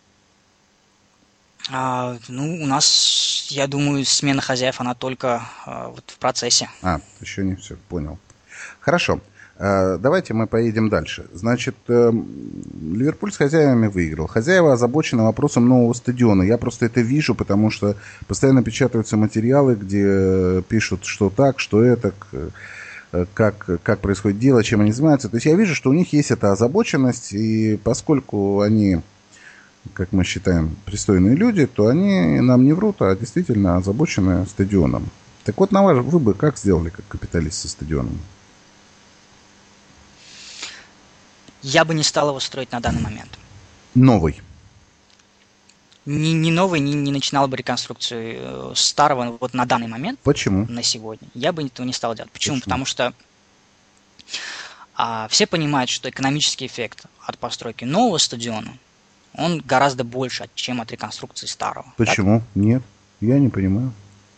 А, ну, у нас, я думаю, смена хозяев, она только а, вот в процессе. А, еще не все, понял. Хорошо, а, давайте мы поедем дальше. Значит, э, Ливерпуль с хозяевами выиграл. Хозяева озабочены вопросом нового стадиона. Я просто это вижу, потому что постоянно печатаются материалы, где пишут, что так, что это, как, как происходит дело, чем они занимаются. То есть я вижу, что у них есть эта озабоченность, и поскольку они, как мы считаем, пристойные люди, то они нам не врут, а действительно озабочены стадионом. Так вот, на ваш вы бы как сделали, как капиталист со стадионом? Я бы не стал его строить на данный момент. Новый? Не, не новый, не, не начинал бы реконструкцию старого вот на данный момент. Почему? На сегодня. Я бы этого не стал делать. Почему? Почему? Потому что а, все понимают, что экономический эффект от постройки нового стадиона, он гораздо больше, чем от реконструкции старого. Почему? Так? Нет, я не понимаю.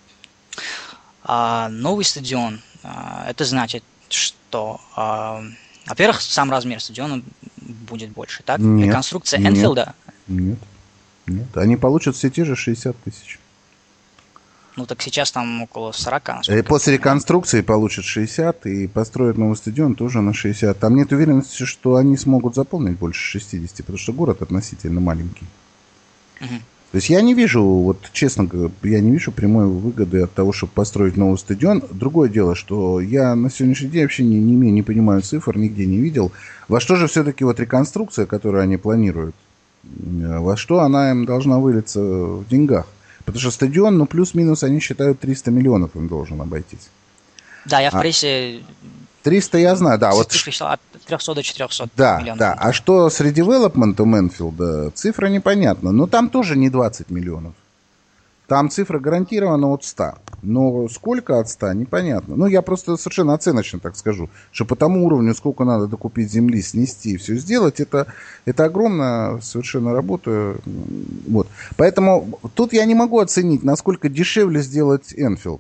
А, новый стадион, а, это значит, что, а, во-первых, сам размер стадиона будет больше, так? Нет, реконструкция Энфилда. Нет, нет. Они получат все те же шестьдесят тысяч. Ну так сейчас там около сорок. И после реконструкции получат шестьдесят и построят новый стадион тоже на шестьдесят. Там нет уверенности, что они смогут заполнить больше шестидесяти, потому что город относительно маленький. Угу. То есть я не вижу, вот честно говоря, я не вижу прямой выгоды от того, чтобы построить новый стадион. Другое дело, что я на сегодняшний день вообще не, не имею, не понимаю цифр, нигде не видел. Во что же все-таки вот реконструкция, которую они планируют, во что она им должна вылиться в деньгах? Потому что стадион, ну, плюс-минус, они считают, триста миллионов им должен обойтись. Да, я в а, прессе... триста я знаю, да. Вот от трехсот до четырехсот да, миллионов. Да, а что с редевелопментом Энфилда, цифра непонятна. Но там тоже не двадцать миллионов. Там цифра гарантирована от ста. Но сколько от ста, непонятно. Ну, я просто совершенно оценочно так скажу, что по тому уровню, сколько надо докупить земли, снести и все сделать, это, это огромная совершенно работа. Вот. Поэтому тут я не могу оценить, насколько дешевле сделать Энфилд.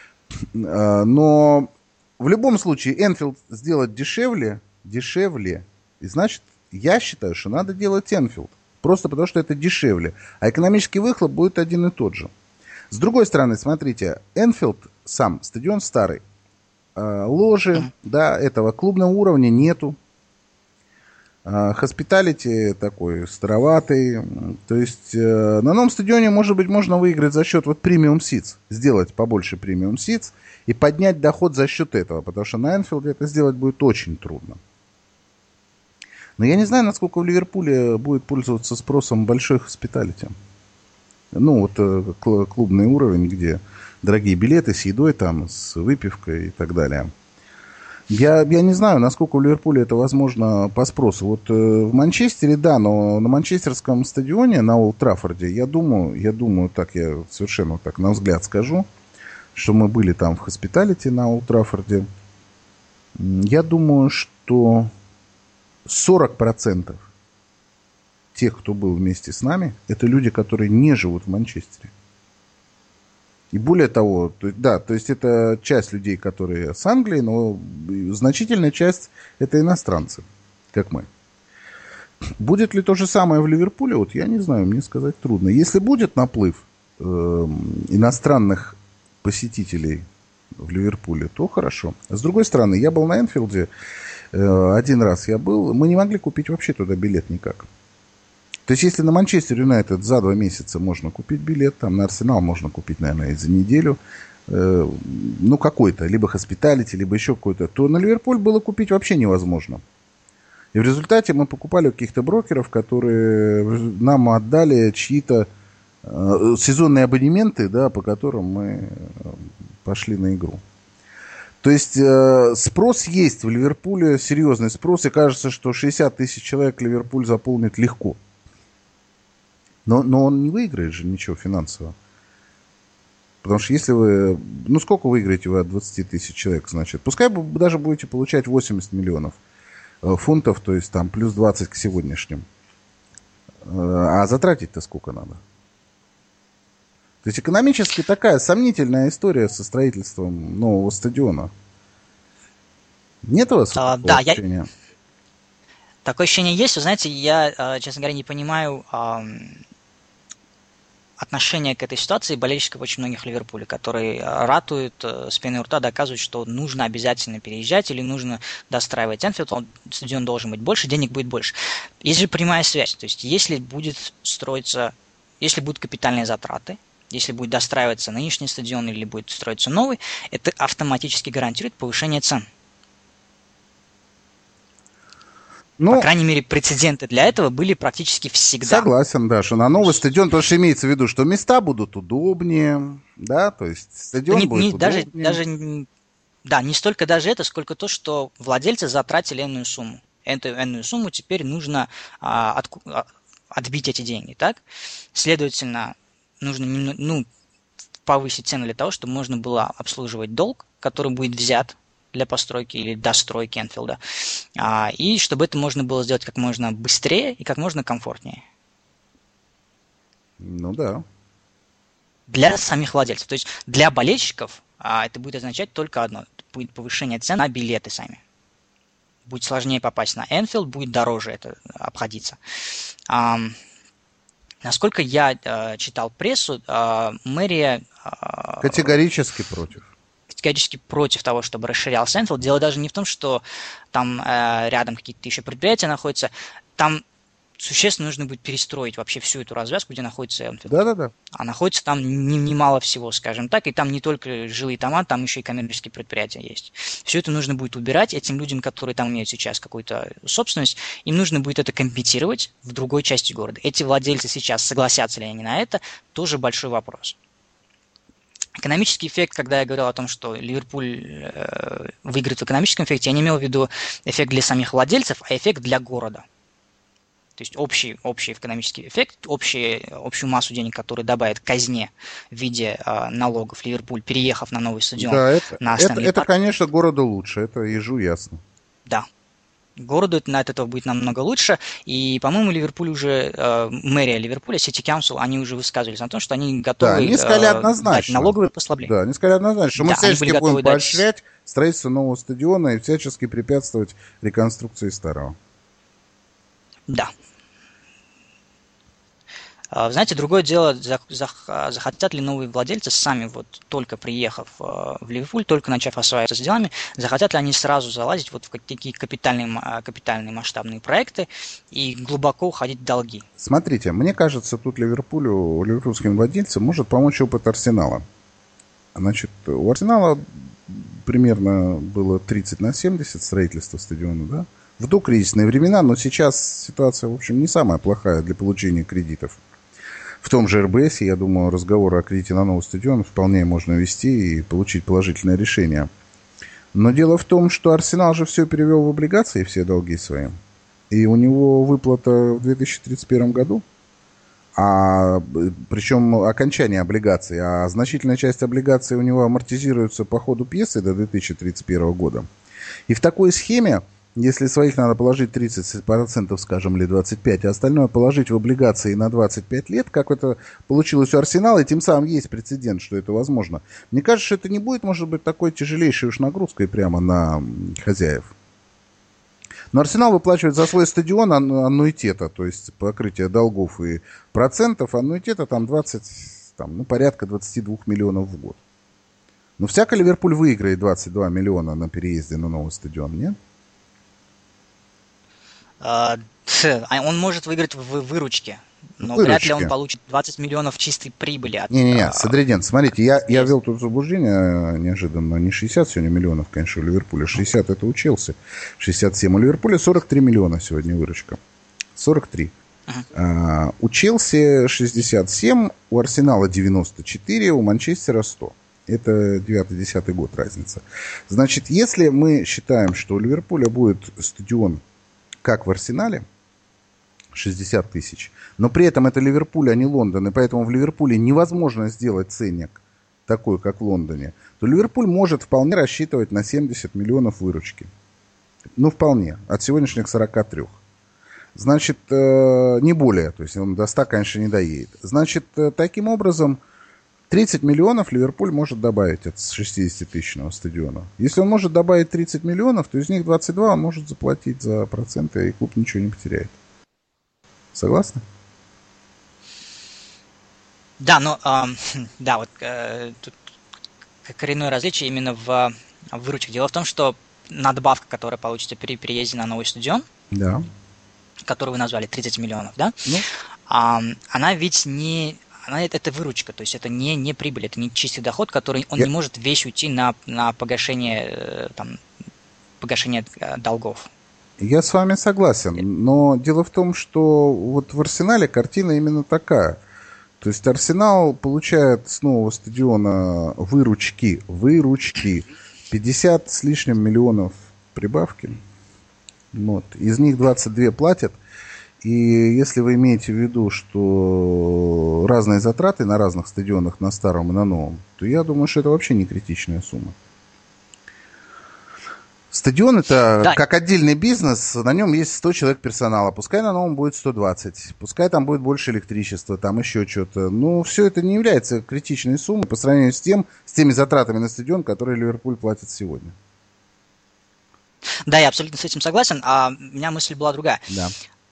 Но в любом случае Энфилд сделать дешевле, дешевле. И значит, я считаю, что надо делать Энфилд. Просто потому, что это дешевле. А экономический выхлоп будет один и тот же. С другой стороны, смотрите, Энфилд сам, стадион старый. Ложи, mm. да, этого клубного уровня нету. Хоспиталити такой староватый. То есть на новом стадионе, может быть, можно выиграть за счет вот премиум ситс. Сделать побольше премиум ситс и поднять доход за счет этого. Потому что на Энфилде это сделать будет очень трудно. Но я не знаю, насколько в Ливерпуле будет пользоваться спросом большой хоспиталити. Ну, вот клубный уровень, где дорогие билеты с едой, там, с выпивкой и так далее. Я, я не знаю, насколько в Ливерпуле это возможно по спросу. Вот в Манчестере, да, но на манчестерском стадионе, на Олд Траффорде, я думаю, я думаю, так я совершенно так на взгляд скажу, что мы были там в хоспиталити на Олд Траффорде. Я думаю, что сорок процентов тех, кто был вместе с нами, это люди, которые не живут в Манчестере. И более того, то, да, то есть это часть людей, которые с Англии, но значительная часть это иностранцы, как мы. Будет ли то же самое в Ливерпуле? Вот я не знаю, мне сказать трудно. Если будет наплыв э, иностранных посетителей в Ливерпуле, то хорошо. С другой стороны, я был на Энфилде, один раз я был, мы не могли купить вообще туда билет никак. То есть, если на Манчестер Юнайтед за два месяца можно купить билет, там на Арсенал можно купить, наверное, и за неделю, э, ну, какой-то, либо хоспиталити, либо еще какой-то, то на Ливерпуль было купить вообще невозможно. И в результате мы покупали у каких-то брокеров, которые нам отдали чьи-то э, сезонные абонементы, да, по которым мы пошли на игру. То есть э, спрос есть в Ливерпуле, серьезный спрос, и кажется, что шестьдесят тысяч человек Ливерпуль заполнит легко. Но, но он не выиграет же ничего финансово. Потому что если вы... Ну, сколько выиграете вы от двадцати тысяч человек, значит? Пускай вы даже будете получать восемьдесят миллионов фунтов, то есть там плюс двадцать к сегодняшним. А затратить-то сколько надо? То есть экономически такая сомнительная история со строительством нового стадиона. Нет у вас А, такого да, ощущения? я... Такое ощущение есть. Вы знаете, я, честно говоря, не понимаю отношение к этой ситуации болельщиков очень многих Ливерпуля, которые ратуют с пеной у рта, доказывают, что нужно обязательно переезжать или нужно достраивать Энфилд, он, стадион должен быть больше, денег будет больше. Есть же прямая связь, то есть если будет строиться, если будут капитальные затраты, если будет достраиваться нынешний стадион или будет строиться новый, это автоматически гарантирует повышение цен. Ну, по крайней мере, прецеденты для этого были практически всегда. Согласен, да, что на новый стадион, потому что имеется в виду, что места будут удобнее, да, то есть стадион не, будет не, удобнее. Даже, даже, да, не столько даже это, сколько то, что владельцы затратили энную сумму. Эту энную сумму теперь нужно а, от, отбить эти деньги, так? Следовательно, нужно ну, повысить цену для того, чтобы можно было обслуживать долг, который будет взят для постройки или достройки Энфилда, а, и чтобы это можно было сделать как можно быстрее и как можно комфортнее. Ну да. Для самих владельцев. То есть для болельщиков а, это будет означать только одно. Будет повышение цен на билеты сами. Будет сложнее попасть на Энфилд, будет дороже это обходиться. А, насколько я а, читал прессу, а, мэрия... А, категорически против. категорически против того, чтобы расширялся Энфилд. Дело даже не в том, что там э, рядом какие-то еще предприятия находятся. Там существенно нужно будет перестроить вообще всю эту развязку, где находится Энфилд. Да-да-да. А находится там немало всего, скажем так. И там не только жилые дома, там еще и коммерческие предприятия есть. Все это нужно будет убирать. Этим людям, которые там имеют сейчас какую-то собственность, им нужно будет это компенсировать в другой части города. Эти владельцы сейчас согласятся ли они на это, тоже большой вопрос. Экономический эффект, когда я говорил о том, что Ливерпуль э, выиграет в экономическом эффекте, я не имел в виду эффект для самих владельцев, а эффект для города. То есть общий, общий экономический эффект, общий, общую массу денег, который добавит казне в виде э, налогов Ливерпуль, переехав на новый стадион. Да, это, на это, это, конечно, городу лучше, это ежу ясно. Да. Городу от этого будет намного лучше. И, по-моему, Ливерпуль уже, э, мэрия Ливерпуля, City Council, они уже высказывались о том, что они готовы да, они сказали э, однозначно. дать налоговые послабления. Да, они сказали однозначно, что мы да, всячески будем поощрять дать... строительство нового стадиона и всячески препятствовать реконструкции старого. Да. Знаете, другое дело, захотят ли новые владельцы сами, вот только приехав в Ливерпуль, только начав осваиваться с делами, захотят ли они сразу залазить вот в какие капитальные, капитальные масштабные проекты и глубоко уходить в долги? Смотрите, мне кажется, тут Ливерпулю, ливерпульским владельцам может помочь опыт Арсенала. Значит, у Арсенала примерно было тридцать на семьдесят строительства стадиона, да, в докризисные времена, но сейчас ситуация, в общем, не самая плохая для получения кредитов. В том же эр бэ эс, я думаю, разговор о кредите на новый стадион вполне можно вести и получить положительное решение. Но дело в том, что Арсенал же все перевел в облигации, все долги свои. И у него выплата в две тысячи тридцать первом году. А, причем окончание облигаций. А значительная часть облигаций у него амортизируется по ходу пьесы до две тысячи тридцать первого года. И в такой схеме, если своих надо положить тридцать процентов, скажем, или двадцать пять процентов, а остальное положить в облигации на двадцать пять лет, как это получилось у Арсенала, и тем самым есть прецедент, что это возможно. Мне кажется, что это не будет, может быть, такой тяжелейшей уж нагрузкой прямо на хозяев. Но Арсенал выплачивает за свой стадион аннуитета, то есть покрытие долгов и процентов, аннуитета там двадцать, там, ну, порядка двадцать два миллионов в год. Но всяко Ливерпуль выиграет двадцать два миллиона на переезде на новый стадион, нет? А, он может выиграть в выручке, но Выручки. вряд ли он получит двадцать миллионов чистой прибыли. От, Не-не-не, а, Садриден, смотрите, я, я ввел тут заблуждение неожиданно. Не шестьдат сегодня миллионов, конечно, у Ливерпуля. шестьдесят это у Челси, шестьдесят семь у Ливерпуля, сорок три миллиона сегодня выручка. сорок три. Uh-huh. А, у Челси шестьдесят семь, у Арсенала девяносто четыре, у Манчестера сто. Это девятый-десятый год разница. Значит, если мы считаем, что у Ливерпуля будет стадион, как в Арсенале, шестьдесят тысяч, но при этом это Ливерпуль, а не Лондон, и поэтому в Ливерпуле невозможно сделать ценник такой, как в Лондоне, то Ливерпуль может вполне рассчитывать на семьдесят миллионов выручки. Ну, вполне. От сегодняшних сорока трёх. Значит, э, не более. То есть он до ста, конечно, не доедет. Значит, э, таким образом, тридцать миллионов Ливерпуль может добавить от шестидесятитысячного стадиона. Если он может добавить тридцать миллионов, то из них двадцать два он может заплатить за проценты, и клуб ничего не потеряет. Согласны? Да, но э, да, вот э, тут коренное различие именно в, в выручке. Дело в том, что надбавка, которая получится при переезде на новый стадион, да, который вы назвали тридцать миллионов, да, ну. а, она ведь не, она это, это выручка, то есть это не, не прибыль, это не чистый доход, который он Я... не может весь уйти на, на погашение, там, погашение долгов. Я с вами согласен, но дело в том, что вот в Арсенале картина именно такая. То есть Арсенал получает с нового стадиона выручки, выручки, пятьдесят с лишним миллионов прибавки. Вот. Из них двадцать два платят. И если вы имеете в виду, что разные затраты на разных стадионах, на старом и на новом, то я думаю, что это вообще не критичная сумма. Стадион это да. Как отдельный бизнес, на нем есть сто человек персонала, пускай на новом будет сто двадцать, пускай там будет больше электричества, там еще что-то. Ну, все это не является критичной суммой по сравнению с тем, с теми затратами на стадион, которые Ливерпуль платит сегодня. Да, я абсолютно с этим согласен, а у меня мысль была другая. Да.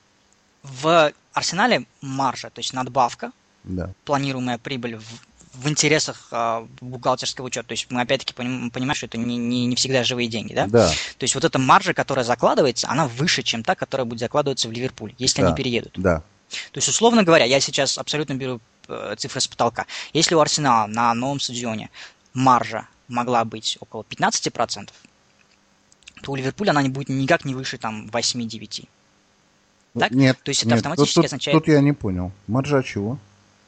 В Арсенале маржа, то есть надбавка, да. планируемая прибыль в в интересах э, бухгалтерского учета. То есть мы опять-таки поним, понимаем, что это не, не, не всегда живые деньги, да? Да. То есть вот эта маржа, которая закладывается, она выше, чем та, которая будет закладываться в Ливерпуль, если да. они переедут. Да. То есть, условно говоря, я сейчас абсолютно беру э, цифры с потолка. Если у Арсенала на новом стадионе маржа могла быть около пятнадцать процентов, то у Ливерпуля она не будет никак не выше там восемь-девять процентов. Так? Нет, то есть это нет. автоматически тут, означает... Тут я не понял. Маржа чего?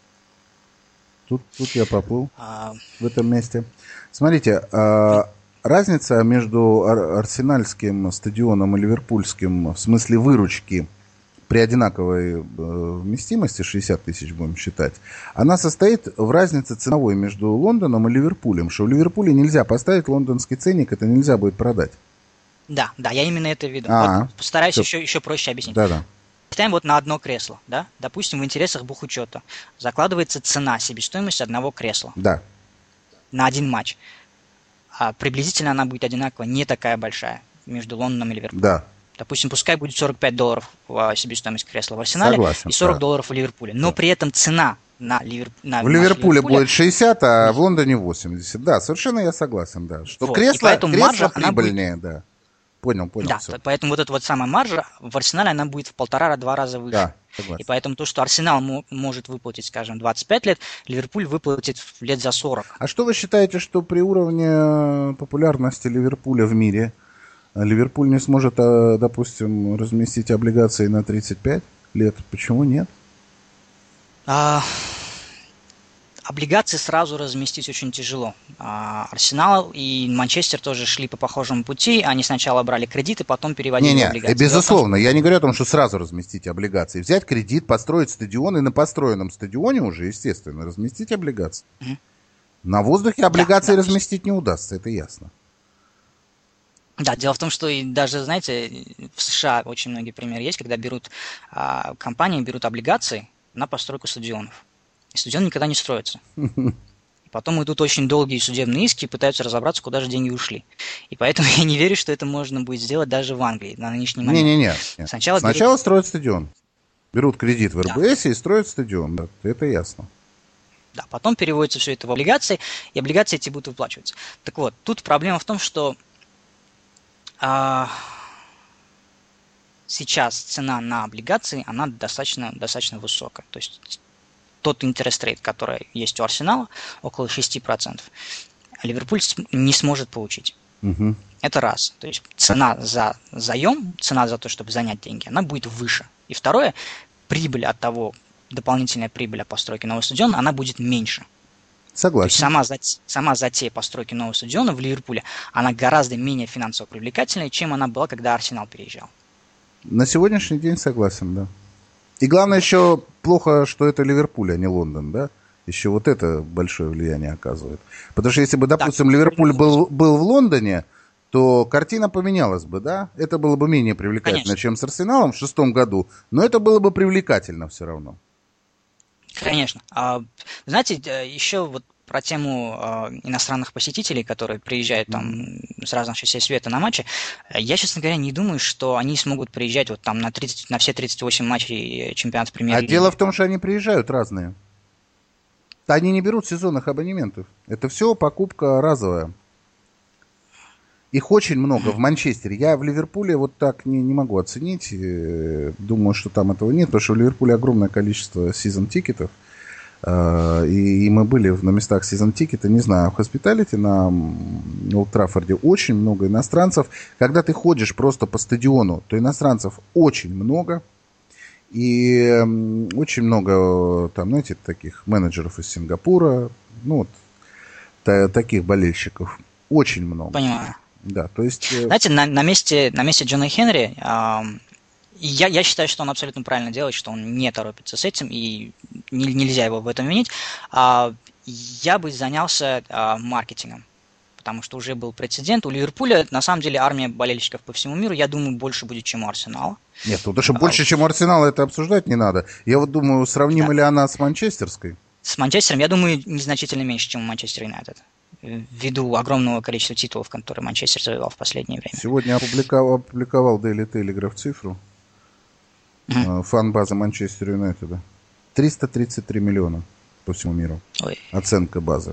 Тут, тут я поплыл а... в этом месте. Смотрите, а, разница между ар- арсенальским стадионом и ливерпульским в смысле выручки при одинаковой э, вместимости, шестьдесят тысяч будем считать, она состоит в разнице ценовой между Лондоном и Ливерпулем, что в Ливерпуле нельзя поставить лондонский ценник, это нельзя будет продать. Да, да, я именно это виду. А, вот постараюсь еще, еще проще объяснить. Да-да. Ставим вот на одно кресло, да? Допустим, в интересах бухучета закладывается цена, себестоимость одного кресла. Да. На один матч. А приблизительно она будет одинаково, не такая большая между Лондоном и Ливерпулем. Да. Допустим, пускай будет сорок пять долларов себестоимость кресла в Арсенале. Согласен, и сорок да. долларов в Ливерпуле. Но да. При этом цена на, Ливер... на в Ливерпуле Ливерпуля... будет шестьдесят, а в Лондоне восемьдесят. Да, совершенно я согласен, да. Что вот. кресло, кресло маржа, прибыльнее, будет... да. Понял, понял. Да, все. Поэтому вот эта вот самая маржа в Арсенале, она будет в полтора-два раза выше. Да, согласен. И поэтому то, что Арсенал м- может выплатить, скажем, двадцать пять лет, Ливерпуль выплатит лет за сорок. А что вы считаете, что при уровне популярности Ливерпуля в мире Ливерпуль не сможет, допустим, разместить облигации на тридцать пять лет? Почему нет? А... Облигации сразу разместить очень тяжело. Арсенал и Манчестер тоже шли по похожему пути. Они сначала брали кредиты, потом переводили не, не, облигации. Безусловно, я не говорю о том, что сразу разместить облигации. Взять кредит, построить стадион и на построенном стадионе уже, естественно, разместить облигации. Угу. На воздухе облигации да, да. разместить не удастся, это ясно. Да, дело в том, что и даже, знаете, в США очень многие примеры есть, когда берут а, компании, берут облигации на постройку стадионов. И стадион никогда не строится. И потом идут очень долгие судебные иски и пытаются разобраться, куда же деньги ушли. И поэтому я не верю, что это можно будет сделать даже в Англии на нынешний момент. Не-не-не. Сначала, Сначала берут... строят стадион. Берут кредит в эр бэ эс да. и строят стадион. Да, это ясно. Да, потом переводится все это в облигации, и облигации эти будут выплачиваться. Так вот, тут проблема в том, что а... сейчас цена на облигации, она достаточно, достаточно высокая. То есть тот интерес рейт, который есть у Арсенала, около шесть процентов, Ливерпуль не сможет получить. Угу. Это раз. То есть цена за заем, цена за то, чтобы занять деньги, она будет выше. И второе, прибыль от того, дополнительная прибыль от постройки нового стадиона, она будет меньше. Согласен. То есть сама, сама затея постройки нового стадиона в Ливерпуле, она гораздо менее финансово привлекательная, чем она была, когда Арсенал переезжал. На сегодняшний день согласен, да. И главное еще плохо, что это Ливерпуль, а не Лондон, да? Еще вот это большое влияние оказывает. Потому что если бы, допустим, да, Ливерпуль был, был в Лондоне, то картина поменялась бы, да? Это было бы менее привлекательно, конечно, чем с Арсеналом в шестом году, но это было бы привлекательно все равно. Конечно. А, знаете, еще вот про тему э, иностранных посетителей, которые приезжают там mm-hmm. с разных частей света на матчи, я, честно говоря, не думаю, что они смогут приезжать вот там на, тридцать, на все тридцать восемь матчей чемпионата премьер-лиги. А дело в том, что они приезжают разные. Они не берут сезонных абонементов. Это все покупка разовая. Их очень много mm-hmm. в Манчестере. Я в Ливерпуле вот так не, не могу оценить. Думаю, что там этого нет, потому что в Ливерпуле огромное количество сезон-тикетов. И, и мы были на местах сезон-тикета, не знаю, в Hospitality на Олд Траффорде очень много иностранцев. Когда ты ходишь просто по стадиону, то иностранцев очень много. И очень много, там, знаете, таких менеджеров из Сингапура, ну, вот, та, таких болельщиков. Очень много. Понимаю. Да, то есть... Знаете, на, на, месте, на месте Джона Хенри... Э, Я, я считаю, что он абсолютно правильно делает, что он не торопится с этим, и не, нельзя его в этом винить. А, я бы занялся а, маркетингом, потому что уже был прецедент. У Ливерпуля, на самом деле, армия болельщиков по всему миру, я думаю, больше будет, чем у Арсенала. Нет, ну даже а, больше, чем у Арсенала, это обсуждать не надо. Я вот думаю, сравнима да. ли она с манчестерской? С Манчестером, я думаю, незначительно меньше, чем у Манчестер Юнайтед. Ввиду огромного количества титулов, которые Манчестер завоевал в последнее время. Сегодня опубликовал, опубликовал Daily Telegraph цифру. Mm-hmm. Фан-база Манчестер Юнайтеда. триста тридцать три миллиона по всему миру. Ой. Оценка базы.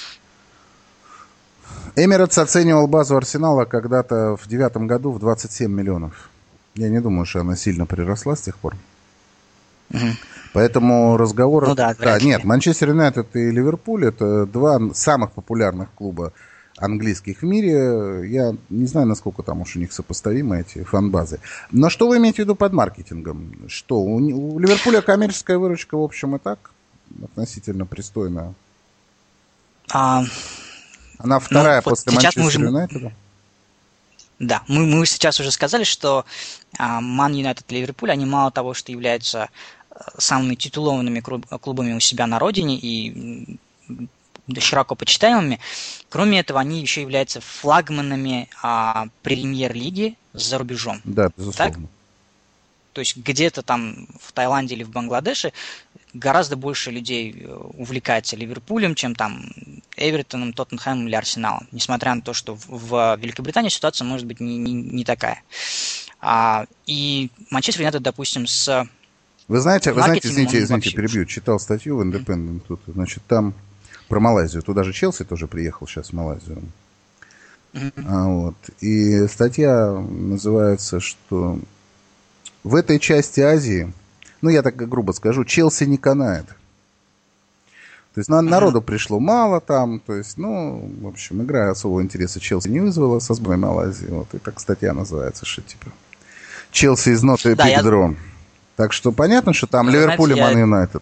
Эмирейтс оценивал базу Арсенала когда-то в девятом году в двадцать семь миллионов. Я не думаю, что она сильно приросла с тех пор. Mm-hmm. Поэтому разговор... Ну, да, да, нет, Манчестер Юнайтед и Ливерпуль — это два самых популярных клуба английских в мире. Я не знаю, насколько там уж у них сопоставимы эти фан-базы. Но что вы имеете в виду под маркетингом? Что, у, у Ливерпуля коммерческая выручка, в общем, и так относительно пристойная. А, Она вторая ну, после вот Манчестер Юнайтеда? Да, мы, мы сейчас уже сказали, что Ман Юнайтед и Ливерпуль, они мало того, что являются самыми титулованными клубами у себя на родине и широко почитаемыми. Кроме этого, они еще являются флагманами а, премьер-лиги за рубежом. Да, безусловно. Так? То есть где-то там в Таиланде или в Бангладеше гораздо больше людей увлекается Ливерпулем, чем там Эвертоном, Тоттенхэмом или Арсеналом. Несмотря на то, что в Великобритании ситуация может быть не, не, не такая. А, и Манчестер Юнайтед, допустим, с Вы знаете, вы знаете, извините, извините, перебью, читал статью в Independent тут, значит, там про Малайзию. Туда же Челси тоже приехал сейчас в Малайзию. Mm-hmm. А, вот. И статья называется, что в этой части Азии, ну, я так грубо скажу, Челси не канает. То есть mm-hmm. народу пришло мало там, то есть, ну, в общем, игра особого интереса Челси не вызвала со сборной Малайзии. Вот, и так статья называется, что типа Челси is not a big да, draw. Я... Так что понятно, что там Ливерпуль и Ман Юнайтед.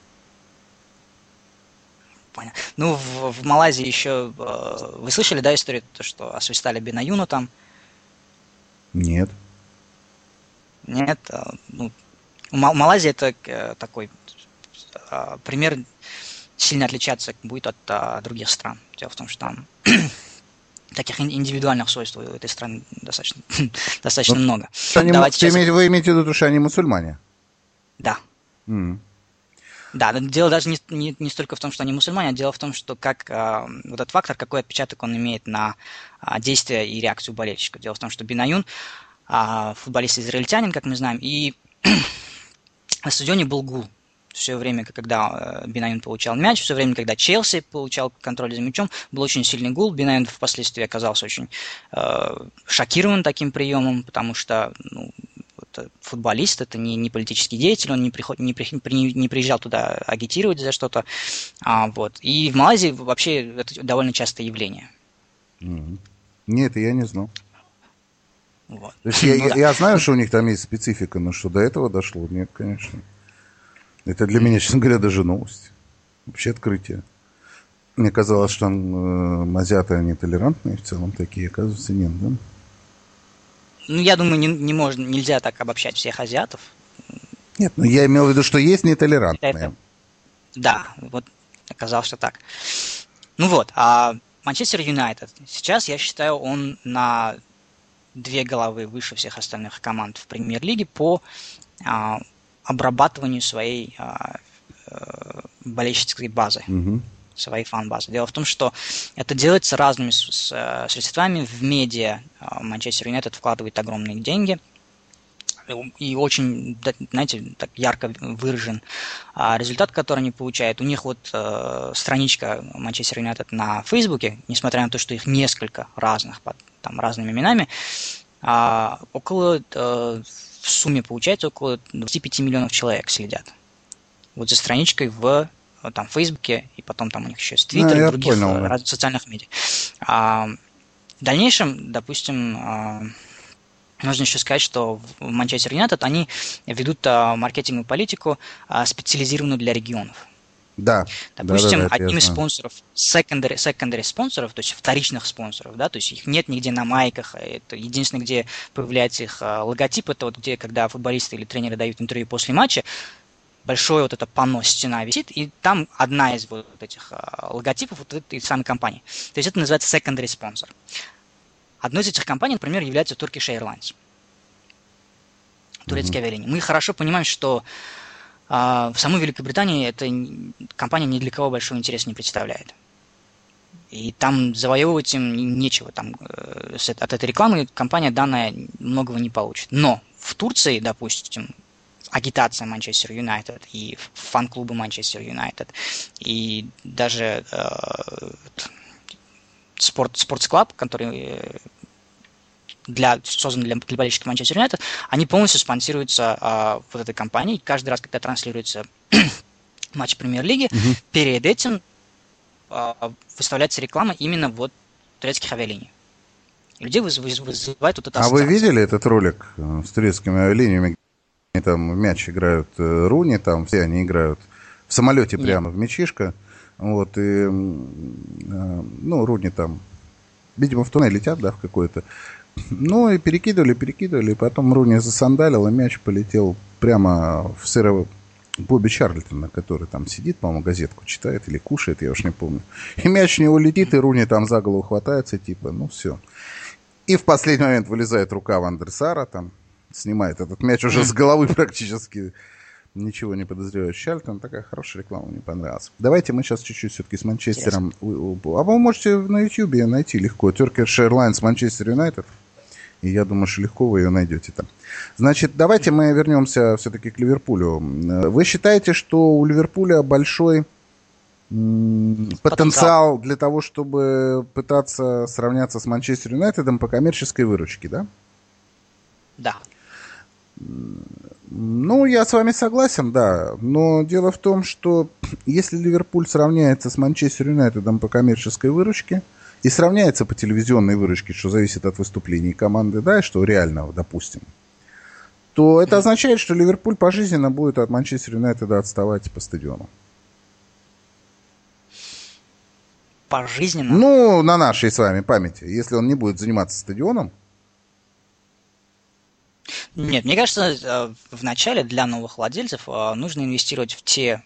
Понятно. Ну, в, в Малайзии еще... Э, вы слышали, да, историю, то, что освистали Бенаюна там? Нет. Нет. Э, ну, Малайзия это э, такой э, пример сильно отличаться будет от э, других стран. Дело в том, что там таких индивидуальных свойств у этой страны достаточно, достаточно ну, много. Они, сейчас... имеете, вы имеете в виду, что они мусульмане? Да. Mm. Да, но дело даже не, не, не столько в том, что они мусульмане, а дело в том, что как э, вот этот фактор, какой отпечаток он имеет на э, действие и реакцию болельщика. Дело в том, что Бенаюн, э, футболист-израильтянин, как мы знаем, и на стадионе был гул. Все время, когда э, Бенаюн получал мяч, все время, когда Челси получал контроль за мячом, был очень сильный гул. Бенаюн впоследствии оказался очень э, шокирован таким приемом, потому что ну, вот, это футболист, это не, не политический деятель, он не, приход, не, при, не приезжал туда агитировать за что-то. А, вот. И в Малайзии вообще это довольно частое явление. Mm-hmm. Нет, я не знал. Вот. То есть я, ну, я, да. я знаю, что у них там есть специфика, но что до этого дошло, нет, конечно. Это для меня, честно говоря, даже новость. Вообще открытие. Мне казалось, что э, азиаты, они толерантные в целом такие, оказывается, нет, да? Ну, я думаю, не, не можно, нельзя так обобщать всех азиатов. Нет, ну я имел в виду, что есть нетолерантные. Это, да, вот оказалось, что так. Ну вот, а Манчестер Юнайтед. Сейчас, я считаю, он на две головы выше всех остальных команд в премьер-лиге по а, обрабатыванию своей а, а, болельщической базы. Угу. Своей фан-базы. Дело в том, что это делается разными с, с, средствами. В медиа Манчестер Юнайтед вкладывает огромные деньги. И очень, знаете, так ярко выражен а, результат, который они получают. У них вот а, страничка Манчестер Юнайтед на Фейсбуке, несмотря на то, что их несколько разных, под там, разными именами, а, около, а, в сумме получается около двадцать пять миллионов человек следят. Вот за страничкой в там, в Фейсбуке, и потом там у них еще есть Твиттер, а, и других понял, да. разных социальных медиа. А, в дальнейшем, допустим, а, нужно еще сказать, что в Манчестер Юнайтед они ведут а, маркетинговую политику, а, специализированную для регионов. Да. Допустим, да, да, да, одним из спонсоров, secondary, secondary спонсоров, то есть вторичных спонсоров, да, то есть их нет нигде на майках, это единственное, где появляется их а, логотип, это вот где, когда футболисты или тренеры дают интервью после матча, большое вот это панно, стена висит, и там одна из вот этих а, логотипов вот этой самой компании. То есть это называется secondary sponsor. Одной из этих компаний, например, является Turkish Airlines. Турецкие mm-hmm. авиалинии. Мы хорошо понимаем, что а, в самой Великобритании эта компания ни для кого большого интереса не представляет. И там завоевывать им нечего. Там, э, от этой рекламы компания данная многого не получит. Но в Турции, допустим, агитация Манчестер Юнайтед и фан-клубы Манчестер Юнайтед и даже э, спорт, спортсклаб, который для, создан для, для болельщиков Манчестер Юнайтед, они полностью спонсируются э, вот этой компанией. Каждый раз, когда транслируется матч премьер-лиги, угу. перед этим э, выставляется реклама именно вот турецких авиалиний. Людей вызывает вот это. А вы видели этот ролик с турецкими авиалиниями? Они там в мяч играют, Руни там, все они играют в самолете прямо, Нет. в мячишко. Вот, и, ну, Руни там, видимо, в туннель летят, да, в какой-то. Ну, и перекидывали, перекидывали, и потом Руни засандалил, и мяч полетел прямо в сырово Бобби Чарльтона, который там сидит, по-моему, газетку читает или кушает, я уж не помню. И мяч в него летит, и Руни там за голову хватается, типа, ну, все. И в последний момент вылезает рука Ван дер Сара, там, снимает этот мяч уже с головы практически. Ничего не подозревает Чарльтон. Такая хорошая реклама, мне понравилась. Давайте мы сейчас чуть-чуть все-таки с Манчестером. Интересно. А вы можете на Ютьюбе найти легко. Turkish Airlines Манчестер Юнайтед. И я думаю, что легко вы ее найдете там. Значит, давайте мы вернемся все-таки к Ливерпулю. Вы считаете, что у Ливерпуля большой м- потенциал, потенциал для того, чтобы пытаться сравняться с Манчестер Юнайтедом по коммерческой выручке, да? Да. Ну, я с вами согласен, да. Но дело в том, что если Ливерпуль сравняется с Манчестер Юнайтедом по коммерческой выручке и сравняется по телевизионной выручке, что зависит от выступлений команды, да, что реально, допустим, то это означает, что Ливерпуль пожизненно будет от Манчестер Юнайтеда отставать по стадиону. Пожизненно? Ну, на нашей с вами памяти. Если он не будет заниматься стадионом. Нет, мне кажется, в начале для новых владельцев нужно инвестировать в те,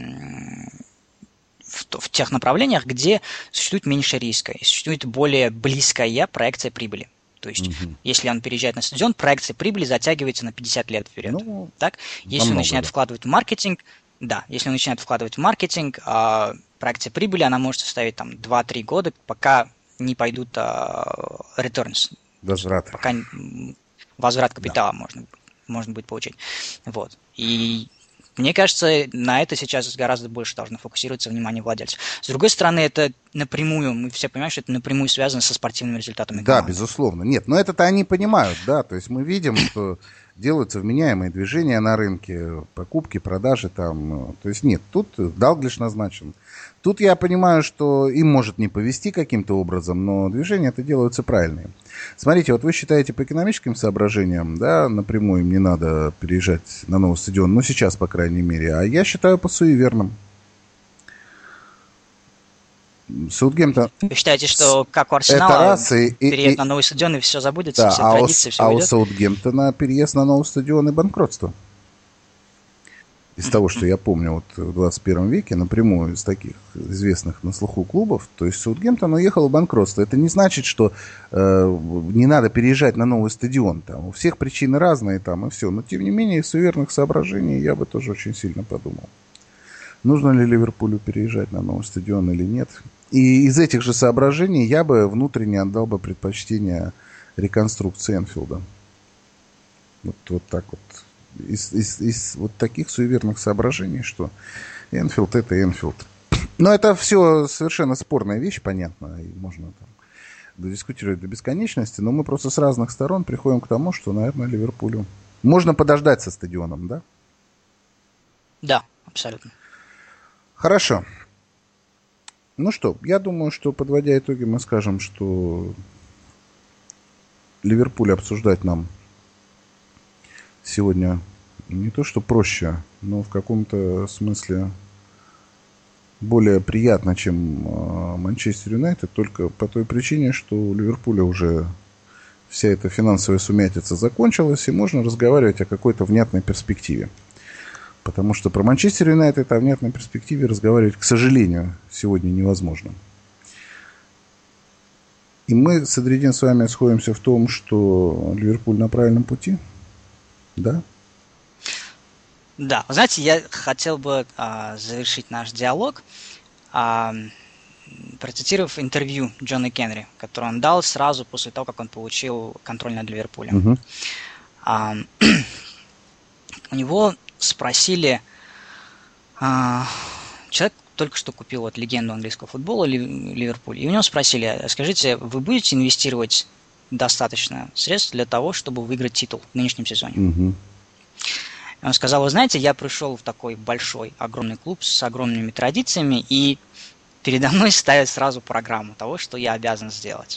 в тех направлениях, где существует меньше риска и существует более близкая проекция прибыли. То есть, угу. если он переезжает на стадион, проекция прибыли затягивается на пятьдесят лет вперед. Ну, так? Если он начинает да. вкладывать в маркетинг, да, если он начинает вкладывать в маркетинг, проекция прибыли, она может составить там два-три года, пока не пойдут returns. Возврат. Пока возврат капитала да. можно, можно будет получить. Вот. И мне кажется, на это сейчас гораздо больше должно фокусироваться внимание владельцев. С другой стороны, это напрямую, мы все понимаем, что это напрямую связано со спортивными результатами команды. Да, безусловно. Нет, но это-то они понимают, да, то есть мы видим, что делаются вменяемые движения на рынке, покупки, продажи там. То есть нет, тут Далглиш назначен. Тут я понимаю, что им может не повезти каким-то образом, но движения это делаются правильные. Смотрите, вот вы считаете по экономическим соображениям, да, напрямую им не надо переезжать на новый стадион, ну сейчас, по крайней мере, а я считаю по суеверным. Саутгемптон... Вы считаете, что как у Арсенала и, переезд и, на новый стадион и все забудется, да, все а традиции, у, все а уйдет? у Саутгемптона переезд на новый стадион и банкротство. Из mm-hmm. того, что я помню вот в двадцать первом веке, напрямую из таких известных на слуху клубов, то есть Саутгемптон уехал в банкротство. Это не значит, что э, не надо переезжать на новый стадион. Там. У всех причины разные там и все. Но тем не менее, из суеверных соображений я бы тоже очень сильно подумал. Нужно ли Ливерпулю переезжать на новый стадион или нет. И из этих же соображений я бы внутренне отдал бы предпочтение реконструкции Энфилда. Вот, вот так вот. Из, из, из вот таких суеверных соображений, что Энфилд это Энфилд. Но это все совершенно спорная вещь, понятно, и можно там дискутировать до бесконечности, но мы просто с разных сторон приходим к тому, что, наверное, Ливерпулю можно подождать со стадионом, да? Да, абсолютно. Хорошо. Ну что, я думаю, что, подводя итоги, мы скажем, что Ливерпуль обсуждать нам сегодня не то что проще, но в каком-то смысле более приятно, чем Манчестер Юнайтед, только по той причине, что у Ливерпуля уже вся эта финансовая сумятица закончилась, и можно разговаривать о какой-то внятной перспективе. Потому что про Манчестер Юнайтед о внятной перспективе разговаривать, к сожалению, сегодня невозможно. И мы с Эдредин с вами сходимся в том, что Ливерпуль на правильном пути. Да? Да. Вы знаете, я хотел бы а, завершить наш диалог, а, процитировав интервью Джона Кенри, которое он дал сразу после того, как он получил контроль над Ливерпулем. Угу. А, у него спросили, а, человек только что купил вот легенду английского футбола Ливерпуль, и у него спросили, скажите, вы будете инвестировать достаточно средств для того, чтобы выиграть титул в нынешнем сезоне? Угу. Он сказал, вы знаете, я пришел в такой большой, огромный клуб с огромными традициями, и передо мной ставят сразу программу того, что я обязан сделать.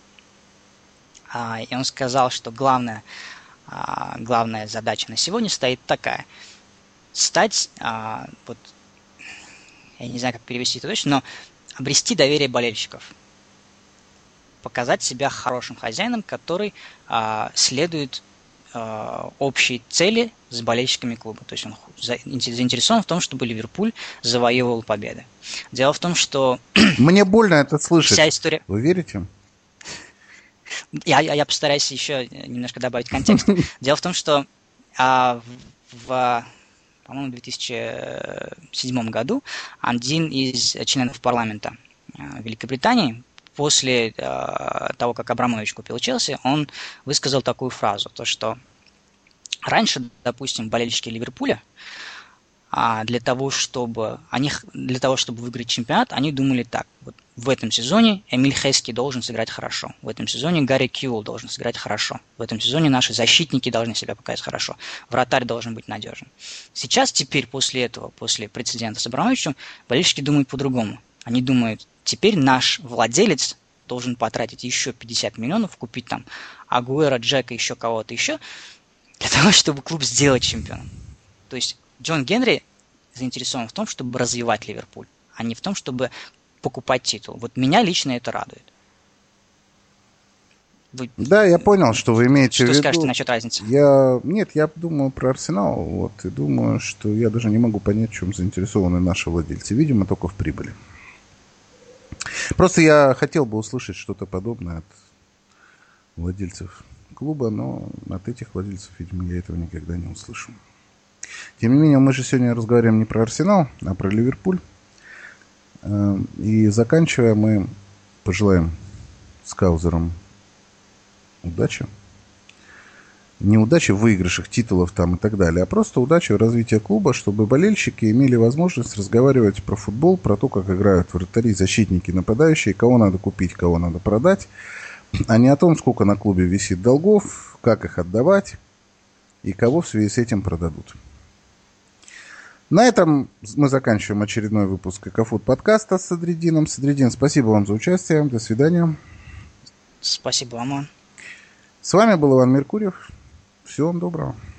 А, и он сказал, что главная, а, главная задача на сегодня стоит такая. Стать, а, вот, я не знаю, как перевести это точно, но обрести доверие болельщиков. Показать себя хорошим хозяином, который а, следует а, общей цели с болельщиками клуба. То есть он заинтересован в том, чтобы Ливерпуль завоевывал победы. Дело в том, что... Мне больно это слышать. Вся история... Вы верите? Я, я, я постараюсь еще немножко добавить контекст. Дело в том, что а, в, в, по-моему, в две тысячи седьмом году один из членов парламента Великобритании после э, того, как Абрамович купил Челси, он высказал такую фразу, то что раньше, допустим, болельщики Ливерпуля а, для того, чтобы они для того, чтобы выиграть чемпионат, они думали так: вот в этом сезоне Эмиль Хески должен сыграть хорошо, в этом сезоне Гарри Кьюэлл должен сыграть хорошо, в этом сезоне наши защитники должны себя показать хорошо, вратарь должен быть надежен. Сейчас, теперь после этого, после прецедента с Абрамовичем, болельщики думают по-другому. Они думают: теперь наш владелец должен потратить еще пятьдесят миллионов, купить там Агуэра, Джека, еще кого-то еще, для того, чтобы клуб сделать чемпионом. То есть Джон Генри заинтересован в том, чтобы развивать Ливерпуль, а не в том, чтобы покупать титул. Вот меня лично это радует. Вы... Да, я понял, что вы имеете что в виду. Что скажете насчет разницы? Я... Нет, я думаю про Арсенал, вот, и думаю, что я даже не могу понять, в чем заинтересованы наши владельцы. Видимо, только в прибыли. Просто я хотел бы услышать что-то подобное от владельцев клуба, но от этих владельцев, видимо, я этого никогда не услышу. Тем не менее, мы же сегодня разговариваем не про Арсенал, а про Ливерпуль. И заканчивая, мы пожелаем скаузерам удачи. Не удачи в выигрышах титулов там и так далее, а просто удачи в развитии клуба, чтобы болельщики имели возможность разговаривать про футбол, про то, как играют вратари, защитники, нападающие, кого надо купить, кого надо продать, а не о том, сколько на клубе висит долгов, как их отдавать и кого в связи с этим продадут. На этом мы заканчиваем очередной выпуск Экофуд подкаста с Садриддином. Садриддин, спасибо вам за участие. До свидания. Спасибо вам. С вами был Иван Меркурьев. Всего вам доброго.